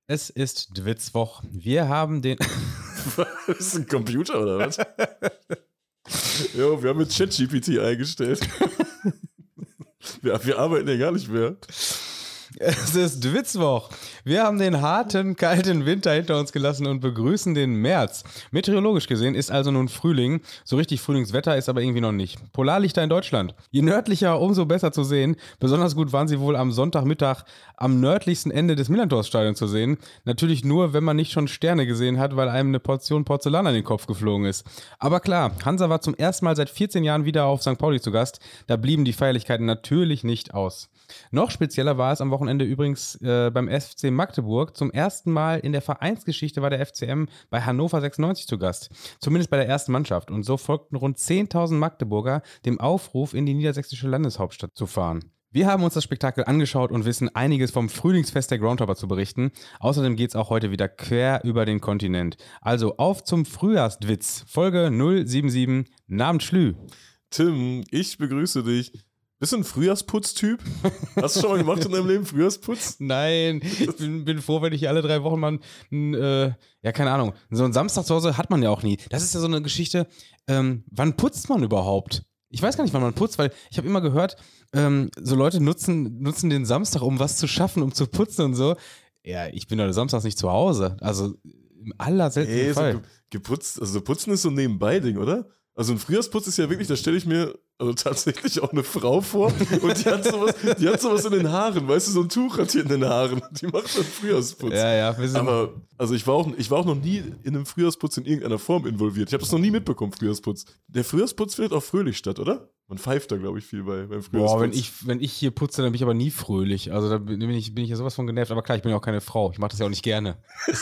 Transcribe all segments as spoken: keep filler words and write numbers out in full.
Es ist Dwitzwoch. Wir haben den. Was ist ein Computer oder was? Jo, wir haben jetzt ChatGPT eingestellt. wir, wir arbeiten ja gar nicht mehr. Es ist Dwitzwoch. Wir haben den harten, kalten Winter hinter uns gelassen und begrüßen den März. Meteorologisch gesehen ist also nun Frühling. So richtig Frühlingswetter ist aber irgendwie noch nicht. Polarlichter in Deutschland. Je nördlicher, umso besser zu sehen. Besonders gut waren sie wohl am Sonntagmittag am nördlichsten Ende des Millantor-Stadions zu sehen. Natürlich nur, wenn man nicht schon Sterne gesehen hat, weil einem eine Portion Porzellan an den Kopf geflogen ist. Aber klar, Hansa war zum ersten Mal seit vierzehn Jahren wieder auf Sankt Pauli zu Gast. Da blieben die Feierlichkeiten natürlich nicht aus. Noch spezieller war es am Wochenende übrigens äh, beim F C Magdeburg. Zum ersten Mal in der Vereinsgeschichte war der F C M bei Hannover sechsundneunzig zu Gast. Zumindest bei der ersten Mannschaft. Und so folgten rund zehntausend Magdeburger dem Aufruf, in die niedersächsische Landeshauptstadt zu fahren. Wir haben uns das Spektakel angeschaut und wissen einiges vom Frühlingsfest der Groundhopper zu berichten. Außerdem geht es auch heute wieder quer über den Kontinent. Also auf zum Frühjahrsdwitz. Folge null sieben sieben. Namens Schlü. Tim, ich begrüße dich. Bist du ein Frühjahrsputz-Typ? Hast du schon mal gemacht in deinem Leben Frühjahrsputz? Nein, ich bin, bin froh, wenn ich alle drei Wochen mal, ein, äh, ja keine Ahnung, so einen Samstag zu Hause hat man ja auch nie. Das ist ja so eine Geschichte, ähm, wann putzt man überhaupt? Ich weiß gar nicht, wann man putzt, weil ich habe immer gehört, ähm, so Leute nutzen, nutzen den Samstag, um was zu schaffen, um zu putzen und so. Ja, ich bin heute samstags nicht zu Hause, also im allerseltensten hey, Fall. So geputzt, also putzen ist so ein Nebenbei-Ding, oder? Also ein Frühjahrsputz ist ja wirklich, da stelle ich mir also tatsächlich auch eine Frau vor und die hat sowas, die hat sowas in den Haaren, weißt du, so ein Tuch hat die in den Haaren, die macht dann Frühjahrsputz. Ja, ja. Wir sind Aber, also ich war, auch, ich war auch noch nie in einem Frühjahrsputz in irgendeiner Form involviert. Ich habe das noch nie mitbekommen, Frühjahrsputz. Der Frühjahrsputz findet auch fröhlich statt, oder? Man pfeift da, glaube ich, viel bei, beim Frühjahrsputz. Boah, wenn ich, wenn ich hier putze, dann bin ich aber nie fröhlich. Also da bin ich, bin ich ja sowas von genervt. Aber klar, ich bin ja auch keine Frau. Ich mache das ja auch nicht gerne.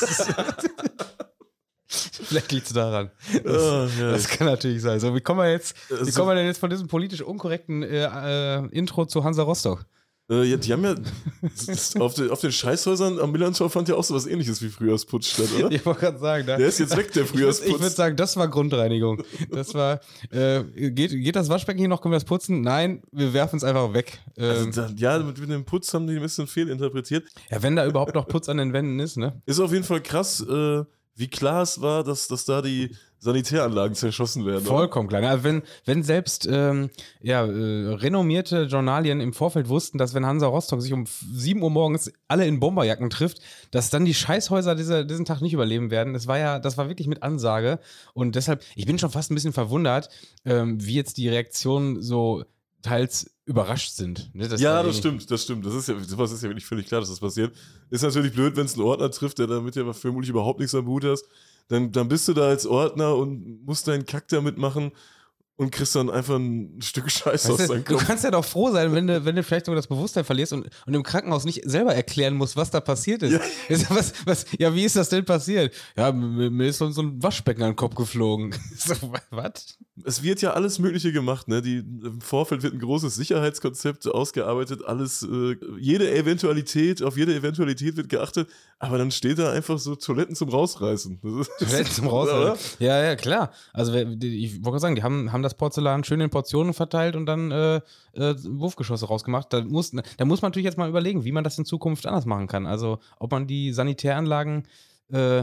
Vielleicht liegt es daran. Das, oh, ja. das kann natürlich sein. So, wie kommen wir jetzt, wie also, kommen wir denn jetzt von diesem politisch unkorrekten äh, äh, Intro zu Hansa Rostock? Äh, ja, die haben ja auf, den, auf den Scheißhäusern am Millantor fand ja auch sowas ähnliches wie Frühjahrsputz statt, oder? Ich wollte gerade sagen. Da, der ist jetzt weg, der Frühjahrsputz. Ich würde würd sagen, das war Grundreinigung. Das war, äh, geht, geht das Waschbecken hier noch, können wir das putzen? Nein, wir werfen es einfach weg. Ähm, also da, ja, mit, mit dem Putz haben die ein bisschen fehlinterpretiert. Ja, wenn da überhaupt noch Putz an den Wänden ist, ne? Ist auf jeden Fall krass, äh, wie klar es war, dass, dass da die Sanitäranlagen zerschossen werden. Vollkommen klar. Also wenn, wenn selbst ähm, ja, äh, renommierte Journalien im Vorfeld wussten, dass wenn Hansa Rostock sich um sieben Uhr morgens alle in Bomberjacken trifft, dass dann die Scheißhäuser diese, diesen Tag nicht überleben werden. Das war ja, das war wirklich mit Ansage. Und deshalb, ich bin schon fast ein bisschen verwundert, ähm, wie jetzt die Reaktionen so teils überrascht sind. Ne? Das ja, das stimmt, das stimmt. Das ist ja, sowas ist ja wirklich völlig klar, dass das passiert. Ist natürlich blöd, wenn es einen Ordner trifft, der damit ja vermutlich überhaupt nichts am Hut hast. Dann, dann bist du da als Ordner und musst deinen Kack da mitmachen und kriegst dann einfach ein Stück Scheiße aus deinem Kopf. Du kannst ja doch froh sein, wenn du, wenn du vielleicht sogar das Bewusstsein verlierst und, und im Krankenhaus nicht selber erklären musst, was da passiert ist. Ja, was, was, ja wie ist das denn passiert? Ja, mir, mir ist so, so ein Waschbecken an den Kopf geflogen. So, was? Es wird ja alles Mögliche gemacht, ne? Die, im Vorfeld wird ein großes Sicherheitskonzept ausgearbeitet, alles, äh, jede Eventualität, auf jede Eventualität wird geachtet, aber dann steht da einfach so Toiletten zum Rausreißen. Das ist, Toiletten zum Rausreißen? Ja, ja, klar. Also ich wollte sagen, die haben, haben das Porzellan schön in Portionen verteilt und dann äh, äh, Wurfgeschosse rausgemacht. Da muss, da muss man natürlich jetzt mal überlegen, wie man das in Zukunft anders machen kann. Also ob man die Sanitäranlagen äh,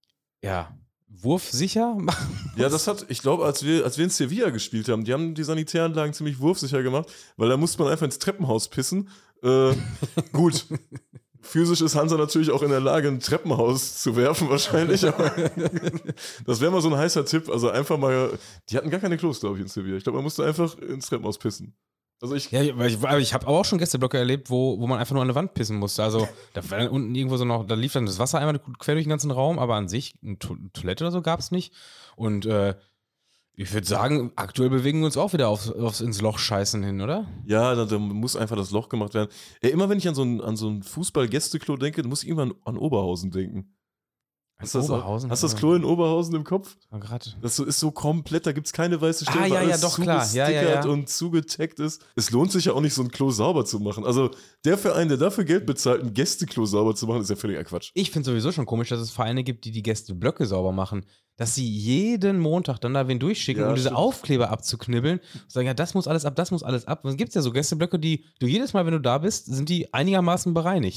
ja wurfsicher machen muss. Ja, das hat, ich glaube, als wir, als wir in Sevilla gespielt haben, die haben die Sanitäranlagen ziemlich wurfsicher gemacht, weil da musste man einfach ins Treppenhaus pissen. Äh, gut. Physisch ist Hansa natürlich auch in der Lage, ein Treppenhaus zu werfen, wahrscheinlich. Aber das wäre mal so ein heißer Tipp. Also einfach mal, die hatten gar keine Klos, glaube ich, in Sevilla. Ich glaube, man musste einfach ins Treppenhaus pissen. Also ich, ja, ich, ich habe auch schon Gästeblöcke erlebt, wo, wo man einfach nur an der Wand pissen musste. Also da war dann unten irgendwo so noch, da lief dann das Wasser einmal quer durch den ganzen Raum, aber an sich eine to- Toilette oder so gab es nicht. Und äh, ich würde sagen, aktuell bewegen wir uns auch wieder aufs, aufs ins Loch scheißen hin, oder? Ja, da, da muss einfach das Loch gemacht werden. Ja, immer wenn ich an so ein, an so ein Fußball-Gästeklo denke, muss ich irgendwann an Oberhausen denken. Hast du das, Oberhausen? Hast du das Klo in Oberhausen im Kopf? Grad. Das ist so komplett, da gibt es keine weiße Stelle, ah, ja, weil alles ja, doch, klar. Ja, ja, ja. und zugetaggt ist. Es lohnt sich ja auch nicht, so ein Klo sauber zu machen. Also der Verein, der dafür Geld bezahlt, ein Gästeklo sauber zu machen, ist ja völliger Quatsch. Ich finde sowieso schon komisch, dass es Vereine gibt, die die Gästeblöcke sauber machen. Dass sie jeden Montag dann da wen durchschicken, ja, um diese stimmt. Aufkleber abzuknibbeln und sagen, ja, das muss alles ab, das muss alles ab. Und es gibt ja so Gästeblöcke, die du jedes Mal, wenn du da bist, sind die einigermaßen bereinigt.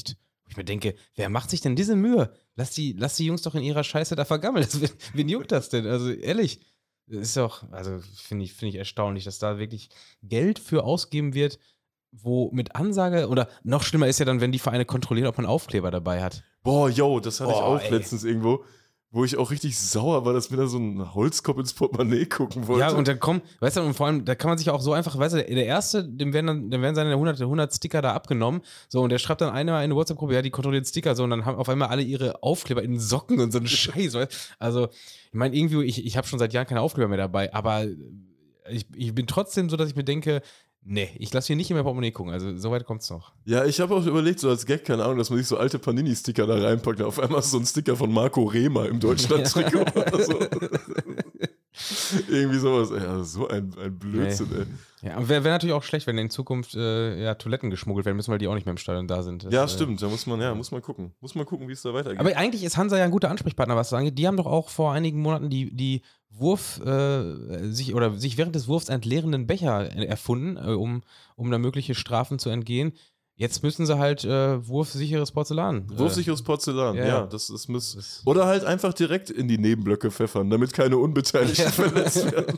Ich mir denke, wer macht sich denn diese Mühe? Lass die, lass die Jungs doch in ihrer Scheiße da vergammeln. Das, wen juckt das denn? Also ehrlich, das ist doch, also finde ich, finde ich erstaunlich, dass da wirklich Geld für ausgegeben wird, wo mit Ansage, oder noch schlimmer ist ja dann, wenn die Vereine kontrollieren, ob man Aufkleber dabei hat. Boah, yo, das hatte Boah, ich auch ey. letztens irgendwo, wo ich auch richtig sauer war, dass mir da so ein Holzkopf ins Portemonnaie gucken wollte. Ja, und dann kommen, weißt du, und vor allem, da kann man sich auch so einfach, weißt du, der Erste, dem werden dann, dem werden seine hundert, hundert Sticker da abgenommen, so, und der schreibt dann einer in eine WhatsApp-Gruppe, ja, die kontrollieren Sticker, so, und dann haben auf einmal alle ihre Aufkleber in den Socken und so einen Scheiß, weißt du? Also, ich meine, irgendwie, ich, ich habe schon seit Jahren keine Aufkleber mehr dabei, aber ich, ich bin trotzdem so, dass ich mir denke, nee, ich lasse hier nicht in mein Portemonnaie gucken, also, so weit kommt's noch. Ja, ich habe auch überlegt, so als Gag, keine Ahnung, dass man sich so alte Panini-Sticker da reinpackt. Auf einmal ist so ein Sticker von Marco Rehmer im Deutschland-Trikot oder so. Irgendwie sowas. Ja, so ein, ein Blödsinn, Nee. ey. Ja, aber wäre wär natürlich auch schlecht, wenn in Zukunft äh, ja, Toiletten geschmuggelt werden müssen, weil die auch nicht mehr im Stadion da sind. Das, Ja, äh, stimmt. Da muss man, ja, muss man gucken. Muss man gucken, wie es da weitergeht. Aber eigentlich ist Hansa ja ein guter Ansprechpartner, was das angeht. Die haben doch auch vor einigen Monaten die, die Wurf, äh, sich oder sich während des Wurfs entleerenden Becher erfunden, äh, um, um da mögliche Strafen zu entgehen. Jetzt müssen sie halt äh, wurfsicheres Porzellan. Äh, Wurfsicheres Porzellan, ja, ja, ja. das, das muss. Das- Oder halt einfach direkt in die Nebenblöcke pfeffern, damit keine Unbeteiligten Ja. verletzt werden.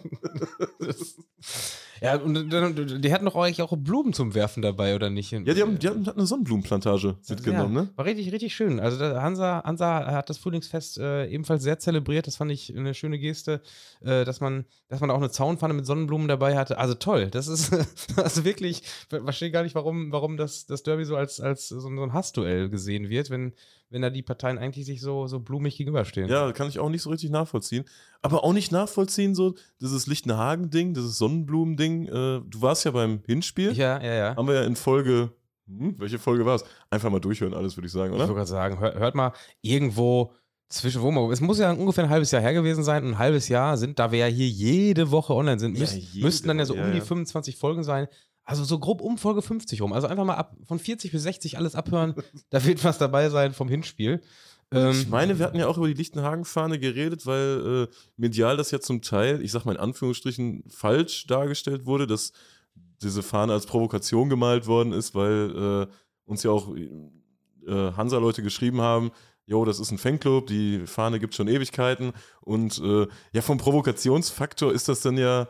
ja, und dann, die hatten doch eigentlich auch Blumen zum Werfen dabei, oder nicht? Ja, die haben, die haben hatten eine Sonnenblumenplantage mitgenommen, ja, ne? War richtig, richtig schön. Also der Hansa, Hansa hat das Frühlingsfest äh, ebenfalls sehr zelebriert. Das fand ich eine schöne Geste, äh, dass man, dass man auch eine Zaunpfanne mit Sonnenblumen dabei hatte. Also toll. Das ist also wirklich, ich verstehe gar nicht, warum, warum das, das Derby so als, als so ein so ein Hassduell gesehen wird, wenn, wenn da die Parteien eigentlich sich so, so blumig gegenüberstehen. Ja, kann ich auch nicht so richtig nachvollziehen. Aber auch nicht nachvollziehen, so dieses Lichtenhagen-Ding, dieses Sonnenblumen-Ding. Äh, du warst ja beim Hinspiel. ja, ja. ja. Haben wir ja in Folge, hm, welche Folge war es? Einfach mal durchhören, alles würde ich sagen, Ich wollte oder? gerade sagen, hört, hört mal irgendwo zwischen, wo man, es muss ja ungefähr ein halbes Jahr her gewesen sein, ein halbes Jahr sind, da wir ja hier jede Woche online sind, Ja, müsst, jede müssten dann ja so Woche, um ja, die ja. fünfundzwanzig Folgen sein. Also so grob um Folge fünfzig rum. Also einfach mal ab von vierzig bis sechzig alles abhören. Da wird was dabei sein vom Hinspiel. Ähm, Ich meine, wir hatten ja auch über die Lichtenhagen-Fahne geredet, weil äh, medial das ja zum Teil, ich sag mal in Anführungsstrichen, falsch dargestellt wurde, dass diese Fahne als Provokation gemalt worden ist, weil äh, uns ja auch äh, Hansa-Leute geschrieben haben, jo, das ist ein Fanclub, die Fahne gibt schon Ewigkeiten und äh, ja, vom Provokationsfaktor ist das dann ja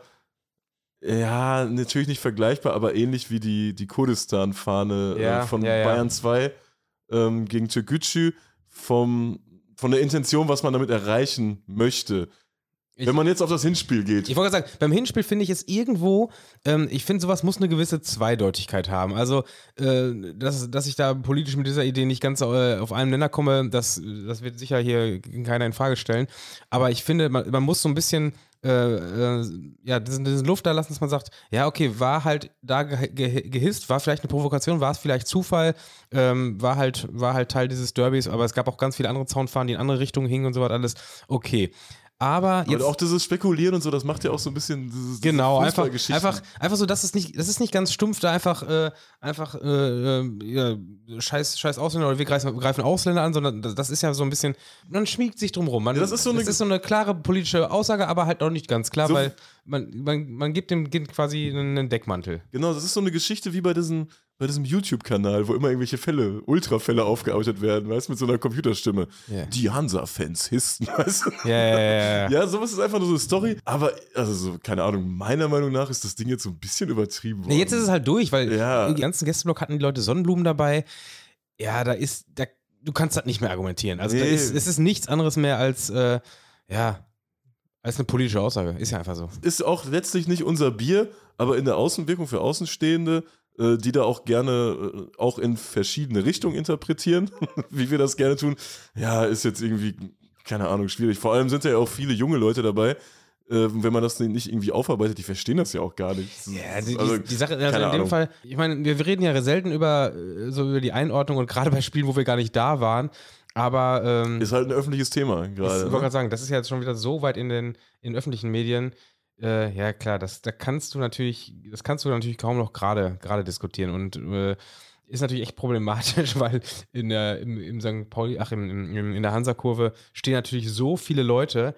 ja, natürlich nicht vergleichbar, aber ähnlich wie die, die Kurdistan-Fahne Ja, äh, von ja, ja. Bayern zwei ähm, gegen Türkgücü, vom, von der Intention, was man damit erreichen möchte. Ich- Wenn man jetzt auf das Hinspiel geht. Ich wollte gerade sagen, beim Hinspiel finde ich es irgendwo, ähm, ich finde, sowas muss eine gewisse Zweideutigkeit haben. Also, äh, dass, dass ich da politisch mit dieser Idee nicht ganz äh, auf einen Nenner komme, das, das wird sicher hier keiner in Frage stellen. Aber ich finde, man, man muss so ein bisschen äh, äh, ja, diese, diese Luft da lassen, dass man sagt, ja, okay, war halt da ge ge gehisst, war vielleicht eine Provokation, war es vielleicht Zufall, ähm, war halt, war halt Teil dieses Derbys, aber es gab auch ganz viele andere Zaunfahnen, die in andere Richtungen hingen und so weiter alles. Okay. Aber jetzt. Aber auch dieses Spekulieren und so, das macht ja auch so ein bisschen dieses, Genau, diese einfach, Fußballgeschichten. einfach, einfach so, dass es nicht, das ist nicht ganz stumpf, da einfach, äh, einfach, äh, äh, ja, scheiß, scheiß Ausländer oder wir greifen, greifen Ausländer an, sondern das, das ist ja so ein bisschen, man schmiegt sich drum rum. Man, Ja, das ist so eine- ist so eine klare politische Aussage, aber halt auch nicht ganz klar, So- weil man, man, man gibt dem Kind quasi einen Deckmantel. Genau, das ist so eine Geschichte wie bei diesem, bei diesem YouTube-Kanal, wo immer irgendwelche Fälle, Ultrafälle aufgearbeitet werden, weißt du, mit so einer Computerstimme. Ja. Die Hansa-Fans hissten, weißt du? Ja, ja, ja, ja. Ja, sowas ist einfach nur so eine Story. Aber, also, so, keine Ahnung, meiner Meinung nach ist das Ding jetzt so ein bisschen übertrieben worden. Nee, jetzt ist es halt durch, weil Ja. im ganzen Gästeblock hatten die Leute Sonnenblumen dabei. Ja, da ist, da, du kannst das nicht mehr argumentieren. Also da Nee. ist, es ist nichts anderes mehr als, äh, ja, als eine politische Aussage. Ist ja einfach so. Ist auch letztlich nicht unser Bier, aber in der Außenwirkung für Außenstehende, äh, die da auch gerne äh, auch in verschiedene Richtungen interpretieren, wie wir das gerne tun, ja, ist jetzt irgendwie, keine Ahnung, schwierig. Vor allem sind ja auch viele junge Leute dabei. Äh, wenn man das nicht irgendwie aufarbeitet, die verstehen das ja auch gar nicht. Das ist- Ja, die, also, die, die Sache, also keine in dem Ahnung. Fall, ich meine, wir, wir reden ja selten über äh, so über die Einordnung und gerade bei Spielen, wo wir gar nicht da waren. Aber ähm, Ist halt ein öffentliches Thema ich gerade. wollte Ne? gerade sagen, das ist ja jetzt schon wieder so weit in den, in den öffentlichen Medien. Äh, ja, klar, das, da kannst du natürlich, das kannst du natürlich kaum noch gerade gerade diskutieren und äh, ist natürlich echt problematisch, weil in der, im, im Sankt Pauli, ach, im, im, in der Hansa-Kurve stehen natürlich so viele Leute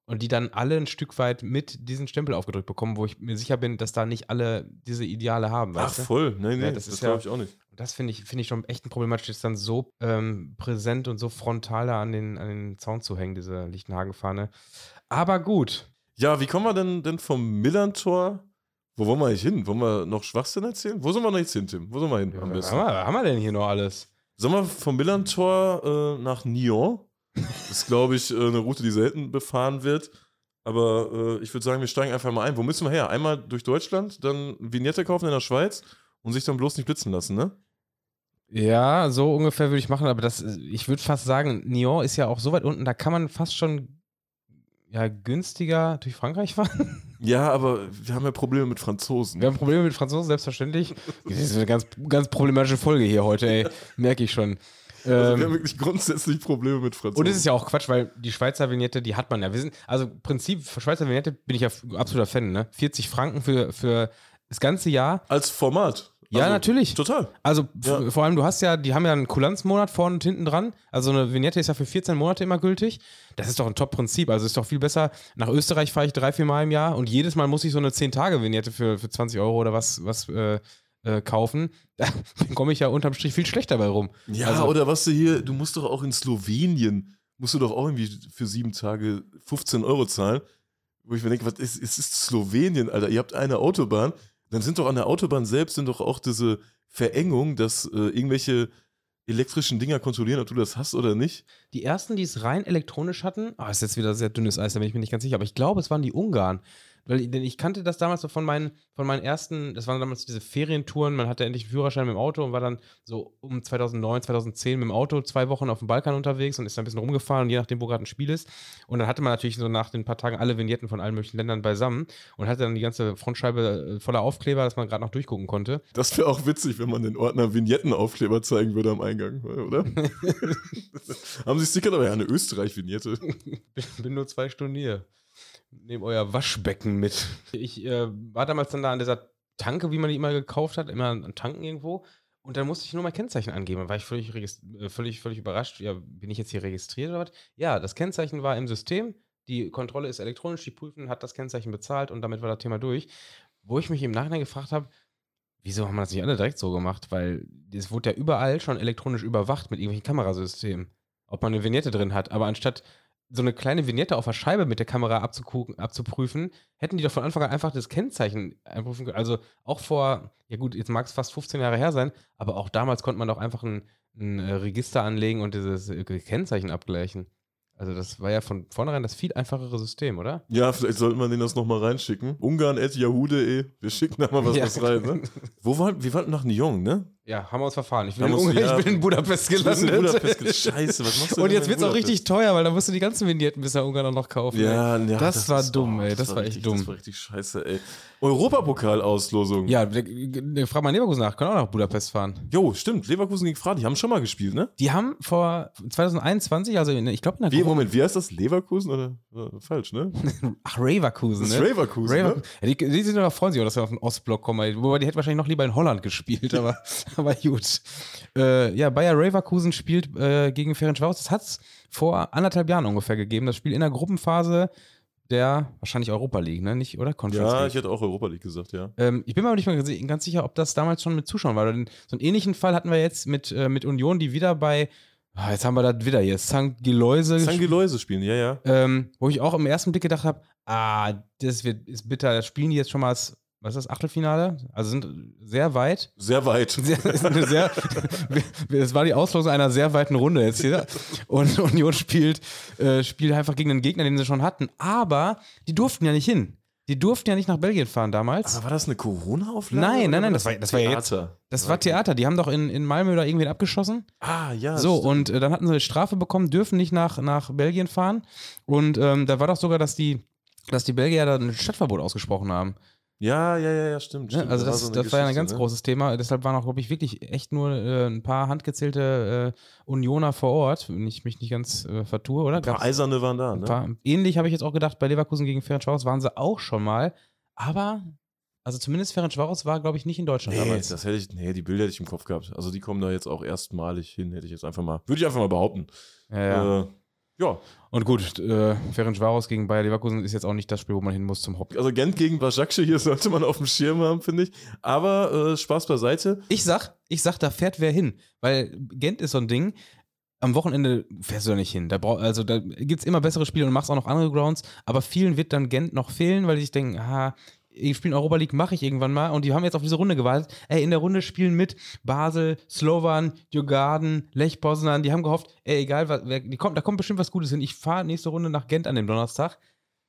und die dann alle ein Stück weit mit diesen Stempel aufgedrückt bekommen, wo ich mir sicher bin, dass da nicht alle diese Ideale haben. Ach, weißt du? voll. Nee, nee, Ja, das, das ist glaube ja- ich auch nicht. Das finde ich, finde ich schon echt ein problematisch, das dann so ähm, präsent und so frontal da an den, an den Zaun zu hängen, diese Lichtenhagen-Fahne. Aber gut. Ja, wie kommen wir denn, denn vom Millantor? Wo wollen wir eigentlich hin? Wollen wir noch Schwachsinn erzählen? Wo sollen wir noch jetzt hin, Tim? Wo sollen wir hin am Was besten? haben wir, was haben wir denn hier noch alles? Sollen wir vom Millantor äh, nach Nyon? Das ist, glaube ich, äh, eine Route, die selten befahren wird. Aber äh, ich würde sagen, wir steigen einfach mal ein. Wo müssen wir her? Einmal durch Deutschland, dann Vignette kaufen in der Schweiz und sich dann bloß nicht blitzen lassen, ne? Ja, so ungefähr würde ich machen, aber das, ich würde fast sagen, Nyon ist ja auch so weit unten, da kann man fast schon ja, günstiger durch Frankreich fahren. Ja, aber wir haben ja Probleme mit Franzosen. Wir haben Probleme mit Franzosen, selbstverständlich. Das ist eine ganz, ganz problematische Folge hier heute, ey. Merke ich schon. Also wir Ähm, haben wirklich grundsätzlich Probleme mit Franzosen. und es ist ja auch Quatsch, weil die Schweizer Vignette, die hat man ja. Wir sind, also Prinzip, für Schweizer Vignette bin ich ja absoluter Fan, ne? vierzig Franken für, für das ganze Jahr. Als Format. Ja, Also, natürlich. Total. Also f- Ja. vor allem, du hast ja, die haben ja einen Kulanzmonat vorne und hinten dran. Also eine Vignette ist ja für vierzehn Monate immer gültig. Das ist doch ein Top-Prinzip. Also ist doch viel besser. Nach Österreich fahre ich drei, vier Mal im Jahr und jedes Mal muss ich so eine zehn-Tage-Vignette für, für zwanzig Euro oder was, was äh, äh, kaufen. Da komme ich ja unterm Strich viel schlechter bei rum. Ja, Also- oder was du hier, du musst doch auch in Slowenien, musst du doch auch irgendwie für sieben Tage fünfzehn Euro zahlen. Wo ich mir denke, was ist, es ist Slowenien, Alter, ihr habt eine Autobahn, dann sind doch an der Autobahn selbst sind doch auch diese Verengungen, dass äh, irgendwelche elektrischen Dinger kontrollieren, ob du das hast oder nicht. Die ersten, die es rein elektronisch hatten, ah, ist jetzt wieder sehr dünnes Eis, da bin ich mir nicht ganz sicher, aber ich glaube, es waren die Ungarn. Weil, denn ich kannte das damals so von meinen, von meinen ersten, das waren damals diese Ferientouren, man hatte endlich einen Führerschein mit dem Auto und war dann so um zweitausendneun, zweitausendzehn mit dem Auto zwei Wochen auf dem Balkan unterwegs und ist dann ein bisschen rumgefahren, je nachdem, wo gerade ein Spiel ist. Und dann hatte man natürlich so nach den paar Tagen alle Vignetten von allen möglichen Ländern beisammen und hatte dann die ganze Frontscheibe äh, voller Aufkleber, dass man gerade noch durchgucken konnte. Das wäre auch witzig, wenn man den Ordner Vignettenaufkleber zeigen würde am Eingang, oder? Haben sie Sticker dabei? Ja, eine Österreich-Vignette. bin, bin nur zwei Stunden hier. Nehmt euer Waschbecken mit. Ich äh, war damals dann da an dieser Tanke, wie man die immer gekauft hat, immer an Tanken irgendwo. Und dann musste ich nur mein Kennzeichen angeben. Dann war ich völlig, regist- äh, völlig, völlig überrascht. Ja, bin ich jetzt hier registriert oder was? Ja, das Kennzeichen war im System. Die Kontrolle ist elektronisch. Die prüfen, hat das Kennzeichen bezahlt und damit war das Thema durch. Wo ich mich im Nachhinein gefragt habe, wieso haben wir das nicht alle direkt so gemacht? Weil es wurde ja überall schon elektronisch überwacht mit irgendwelchen Kamerasystemen. Ob man eine Vignette drin hat. Aber anstatt so eine kleine Vignette auf der Scheibe mit der Kamera abzugucken, abzuprüfen, hätten die doch von Anfang an einfach das Kennzeichen einprüfen können. Also auch vor, ja gut, jetzt mag es fast fünfzehn Jahre her sein, aber auch damals konnte man doch einfach ein, ein äh, Register anlegen und dieses äh, Kennzeichen abgleichen. Also das war ja von vornherein das viel einfachere System, oder? Ja, vielleicht sollte man denen das nochmal reinschicken. Ungarn at yahoo punkt de. Wir schicken da mal was, Ja. was rein, ne? Wo waren, wir waren nach Nyon, ne? Ja, haben wir uns verfahren. Ich bin, Da in, musst du- Ungarn, ja, ich bin in Budapest Du bist gelandet. in Budapest ge- Scheiße, was machst du Und denn jetzt in wird es auch Budapest? richtig teuer, weil da musst du die ganzen Vignetten bis nach Ungarn auch noch kaufen. ey. Ja, ja, Das war dumm, ey, das das war echt richtig, dumm. Das war richtig scheiße, ey. Europapokal-Auslosung. Ja, der, der, frag mal Leverkusen nach, können auch nach Budapest fahren. Jo, stimmt. Leverkusen gegen Fra, die haben schon mal gespielt, ne? Die haben vor zwanzig einundzwanzig, also in, ich glaube in der Wie, Gruppe- Moment, wie heißt das? Leverkusen oder? äh, Falsch, ne? Ach, Raverkusen, Das ist ne? Raverkusen, ne? Raverkusen. Ja, die, die sind doch freuen sich auch, dass wir auf den Ostblock kommen. ey. Wobei, die hätten wahrscheinlich noch lieber in Holland gespielt, aber, aber gut. Äh, ja, Bayer Raverkusen spielt äh, gegen Ferencvaros. Das hat es vor anderthalb Jahren ungefähr gegeben. Das Spiel in der Gruppenphase der wahrscheinlich Europa League, ne? Nicht, oder? Conference Ja, League. ich hätte auch Europa League gesagt, ja. Ähm, ich bin mir aber nicht mal gese- ganz sicher, ob das damals schon mit Zuschauern war. Denn so einen ähnlichen Fall hatten wir jetzt mit, äh, mit Union, die wieder bei, ah, jetzt haben wir das wieder hier, Sankt Geläuse Sankt Geläuse spielen, ja, ja. ähm, wo ich auch im ersten Blick gedacht habe, ah, das wird, ist bitter, das spielen die jetzt schon mal als, was ist das, Achtelfinale? Also sind sehr weit. Sehr weit. Sehr, ist eine sehr, es war die Auslosung einer sehr weiten Runde jetzt hier. Und Union spielt, äh, spielt einfach gegen einen Gegner, den sie schon hatten. Aber die durften ja nicht hin. Die durften ja nicht nach Belgien fahren damals. Aber war das eine Corona-Auflage? Nein, oder nein, nein, war das war- das war ja jetzt- Theater? Das war Theater. Die haben doch in, in Malmö da irgendwen abgeschossen. Ah, ja. So, stimmt. und äh, dann hatten sie eine Strafe bekommen, dürfen nicht nach, nach Belgien fahren. Und ähm, da war doch sogar, dass die, dass die Belgier da ein Stadtverbot ausgesprochen haben. Ja, ja, ja, ja, stimmt. Ne? stimmt. Also Da das, so eine das war ja ein Geschichte, ganz ne? großes Thema. Deshalb waren auch, glaube ich, wirklich echt nur äh, ein paar handgezählte äh, Unioner vor Ort, wenn ich mich nicht ganz äh, vertue, oder? Ein paar Gab's Eiserne waren da, ein ne? paar, ähnlich habe ich jetzt auch gedacht, bei Leverkusen gegen Ferencvaros waren sie auch schon mal. Aber, also zumindest Ferencvaros war, glaube ich, nicht in Deutschland Nee, damals. das hätte ich, nee, die Bilder hätte ich im Kopf gehabt. Also die kommen da jetzt auch erstmalig hin, hätte ich jetzt einfach mal, würde ich einfach mal behaupten. Ja, ja. Äh, Ja. Und gut, äh, Ferencváros gegen Bayer Leverkusen ist jetzt auch nicht das Spiel, wo man hin muss zum Hop. Also Gent gegen Başakşehir hier sollte man auf dem Schirm haben, finde ich. Aber äh, Spaß beiseite. Ich sag, ich sag, da fährt wer hin. Weil Gent ist so ein Ding, am Wochenende fährst du da nicht hin. Da brauch, also da gibt es immer bessere Spiele und machst auch noch andere Grounds, aber vielen wird dann Gent noch fehlen, weil die sich denken, ah, ich spiele Europa League, mache ich irgendwann mal. Und die haben jetzt auf diese Runde gewartet. Ey, in der Runde spielen mit Basel, Slovan, Djurgården, Lech Poznan. Die haben gehofft, ey, egal, was, wer, die kommt, da kommt bestimmt was Gutes hin. Ich fahre nächste Runde nach Gent an dem Donnerstag.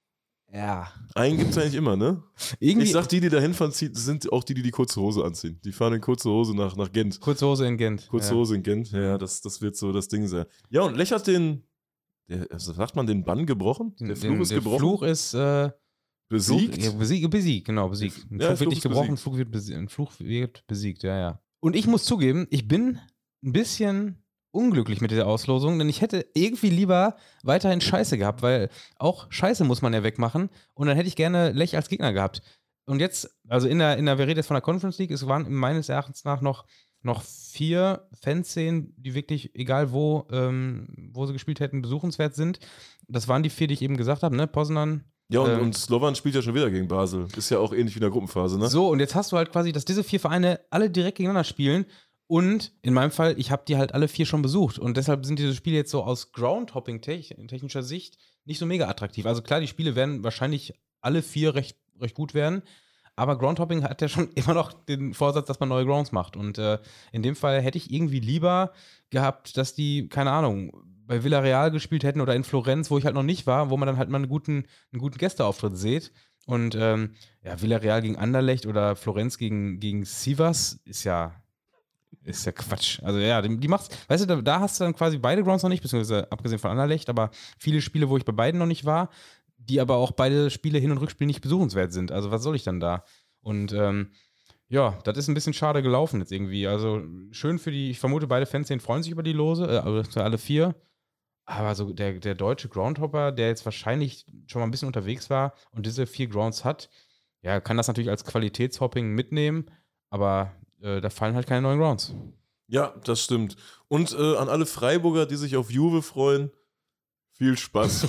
Ja. Einen gibt es eigentlich immer, ne? Irgendwie, ich sag, die, die da hinfahren, sind auch die, die die kurze Hose anziehen. Die fahren in kurze Hose nach, nach Gent. Kurze Hose in Gent. Kurze ja. Hose in Gent, ja, das, das wird so das Ding sein. Ja, und Lech hat den, der, sagt man, den Bann gebrochen? Der Fluch den, ist der gebrochen? Fluch ist, äh, Besiegt? Fluch, ja, besiegt, besiegt, genau, besiegt. Ein Ja, Fluch wird nicht gebrochen, ein Fluch wird, besiegt, ein Fluch wird besiegt, ja, ja. Und ich muss zugeben, ich bin ein bisschen unglücklich mit dieser Auslosung, denn ich hätte irgendwie lieber weiterhin Scheiße gehabt, weil auch Scheiße muss man ja wegmachen und dann hätte ich gerne Lech als Gegner gehabt. Und jetzt, also in der, in der, wir reden jetzt von der Conference League, es waren meines Erachtens nach noch, noch vier Fanszenen, die wirklich, egal wo, ähm, wo sie gespielt hätten, besuchenswert sind. Das waren die vier, die ich eben gesagt habe, ne, Poznan. Ja, und, ähm, und Slovan spielt ja schon wieder gegen Basel. Ist ja auch ähnlich wie in der Gruppenphase, ne? So, und jetzt hast du halt quasi, dass diese vier Vereine alle direkt gegeneinander spielen. Und in meinem Fall, ich habe die halt alle vier schon besucht. Und deshalb sind diese Spiele jetzt so aus Groundhopping-technischer Sicht nicht so mega attraktiv. Also klar, die Spiele werden wahrscheinlich alle vier recht, recht gut werden. Aber Groundhopping hat ja schon immer noch den Vorsatz, dass man neue Grounds macht. Und äh, in dem Fall hätte ich irgendwie lieber gehabt, dass die, keine Ahnung, bei Villarreal gespielt hätten oder in Florenz, wo ich halt noch nicht war, wo man dann halt mal einen guten, einen guten Gästeauftritt sieht. Und ähm, ja, Villarreal gegen Anderlecht oder Florenz gegen, gegen Sivas ist ja, ist ja Quatsch. Also ja, die, die macht's, weißt du, da, da hast du dann quasi beide Grounds noch nicht, beziehungsweise abgesehen von Anderlecht, aber viele Spiele, wo ich bei beiden noch nicht war, die aber auch beide Spiele, Hin- und Rückspiel nicht besuchenswert sind. Also was soll ich dann da? Und ähm, ja, das ist ein bisschen schade gelaufen jetzt irgendwie. Also schön für die, ich vermute, beide Fanszenen freuen sich über die Lose, äh, also alle vier. Aber so der, der deutsche Groundhopper, der jetzt wahrscheinlich schon mal ein bisschen unterwegs war und diese vier Grounds hat, ja, kann das natürlich als Qualitätshopping mitnehmen, aber äh, da fallen halt keine neuen Grounds. Ja, das stimmt. Und äh, an alle Freiburger, die sich auf Juve freuen, viel Spaß.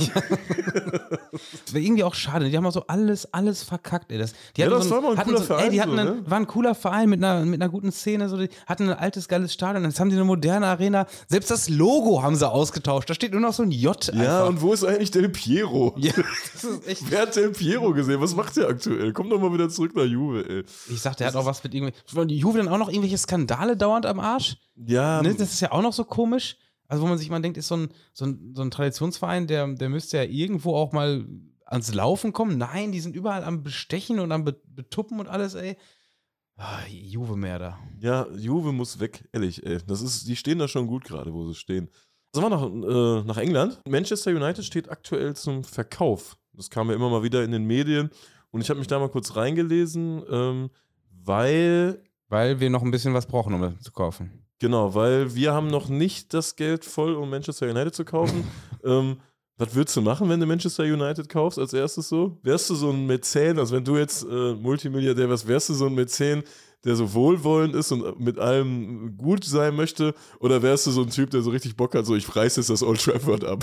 Das wäre irgendwie auch schade. Die haben auch so alles, alles verkackt, ey. Das, die Ja, hatten das so war mal ein hatten cooler so, Verein Ey, die hatten so, einen, ne? war ein cooler Verein mit einer, mit einer guten Szene. So, die hatten ein altes, geiles Stadion. Jetzt haben die eine moderne Arena. Selbst das Logo haben sie ausgetauscht. Da steht nur noch so ein J einfach. Ja, und wo ist eigentlich Del Piero? Ja, das ist echt. Wer hat Del Piero gesehen? Was macht der aktuell? Komm doch mal wieder zurück nach Juve, ey. Ich sag, der hat auch was mit irgendwie. Die Juve dann auch noch irgendwelche Skandale dauernd am Arsch. Ja, Ne, das ist ja auch noch so komisch. Also, wo man sich mal denkt, ist so ein, so ein, so ein Traditionsverein, der, der müsste ja irgendwo auch mal ans Laufen kommen. Nein, die sind überall am Bestechen und am Be- Betuppen und alles, ey. Ah, Juve mehr da. ja, Juve muss weg, ehrlich, ey. Das ist, die stehen da schon gut gerade, wo sie stehen. Sagen wir nach, äh, nach England. Manchester United steht aktuell zum Verkauf. Das kam ja immer mal wieder in den Medien. Und ich habe mich da mal kurz reingelesen, ähm, weil Weil wir noch ein bisschen was brauchen, um das zu kaufen. Genau, weil wir haben noch nicht das Geld voll, um Manchester United zu kaufen. ähm, was würdest du machen, wenn du Manchester United kaufst als erstes so? Wärst du so ein Mäzen, also wenn du jetzt äh, Multimilliardär wärst, wärst du so ein Mäzen, der so wohlwollend ist und mit allem gut sein möchte? Oder wärst du so ein Typ, der so richtig Bock hat, so ich reiß jetzt das Old Trafford ab?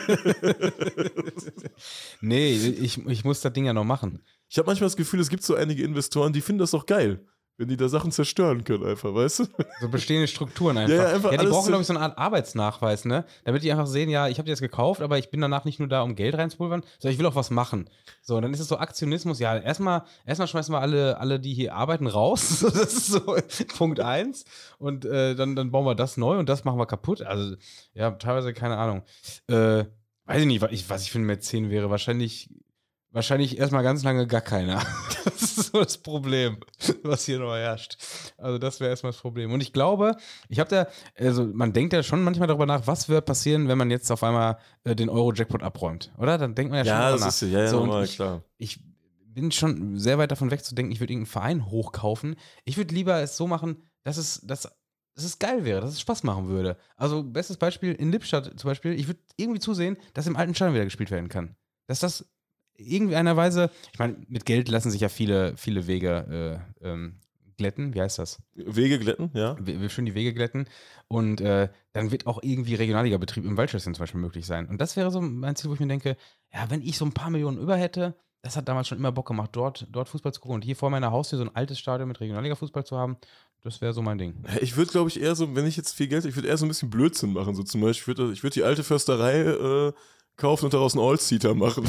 Nee, ich, ich muss das Ding ja noch machen. Ich habe manchmal das Gefühl, es gibt so einige Investoren, die finden das doch geil. Wenn die da Sachen zerstören können, einfach, weißt du? So bestehende Strukturen einfach. Ja, ja, einfach ja die alles brauchen, zu- glaube ich, so eine Art Arbeitsnachweis, ne? Damit die einfach sehen, ja, ich habe die jetzt gekauft, aber ich bin danach nicht nur da, um Geld reinzupulvern, sondern ich will auch was machen. So, und dann ist es so Aktionismus. Ja, erstmal erstmal schmeißen wir alle, alle, die hier arbeiten, raus. So, das ist so Punkt eins. Und äh, dann, dann bauen wir das neu und das machen wir kaputt. Also, ja, teilweise keine Ahnung. Äh, weiß ich nicht, was ich, was ich für ein Mäzen wäre. Wahrscheinlich Wahrscheinlich erstmal ganz lange gar keiner. Das ist so das Problem, was hier noch herrscht. Also das wäre erstmal das Problem. Und ich glaube, ich habe da, also man denkt ja schon manchmal darüber nach, was wird passieren, wenn man jetzt auf einmal äh, den Euro-Jackpot abräumt, oder? Dann denkt man ja, Ja, schon das drüber ist nach. ja, ja, So, und normal, ich, klar. Ich bin schon sehr weit davon wegzudenken, ich würde irgendeinen Verein hochkaufen. Ich würde lieber es so machen, dass es, dass, dass es geil wäre, dass es Spaß machen würde. Also bestes Beispiel in Lippstadt zum Beispiel, ich würde irgendwie zusehen, dass im alten Stadion wieder gespielt werden kann. Dass das irgendwie einer Weise, ich meine, mit Geld lassen sich ja viele, viele Wege äh, ähm, glätten, wie heißt das? Wege glätten, ja. Wir, wir schön die Wege glätten und äh, dann wird auch irgendwie Regionalliga-Betrieb im Waldschlösschen zum Beispiel möglich sein. Und das wäre so mein Ziel, wo ich mir denke, ja, wenn ich so ein paar Millionen über hätte, das hat damals schon immer Bock gemacht, dort, dort Fußball zu gucken und hier vor meiner Haustür so ein altes Stadion mit Regionalliga-Fußball zu haben, das wäre so mein Ding. Ich würde, glaube ich, eher so, wenn ich jetzt viel Geld, ich würde eher so ein bisschen Blödsinn machen. So zum Beispiel, ich würde ich würd die alte Försterei äh, kaufen und daraus einen All-Seater machen.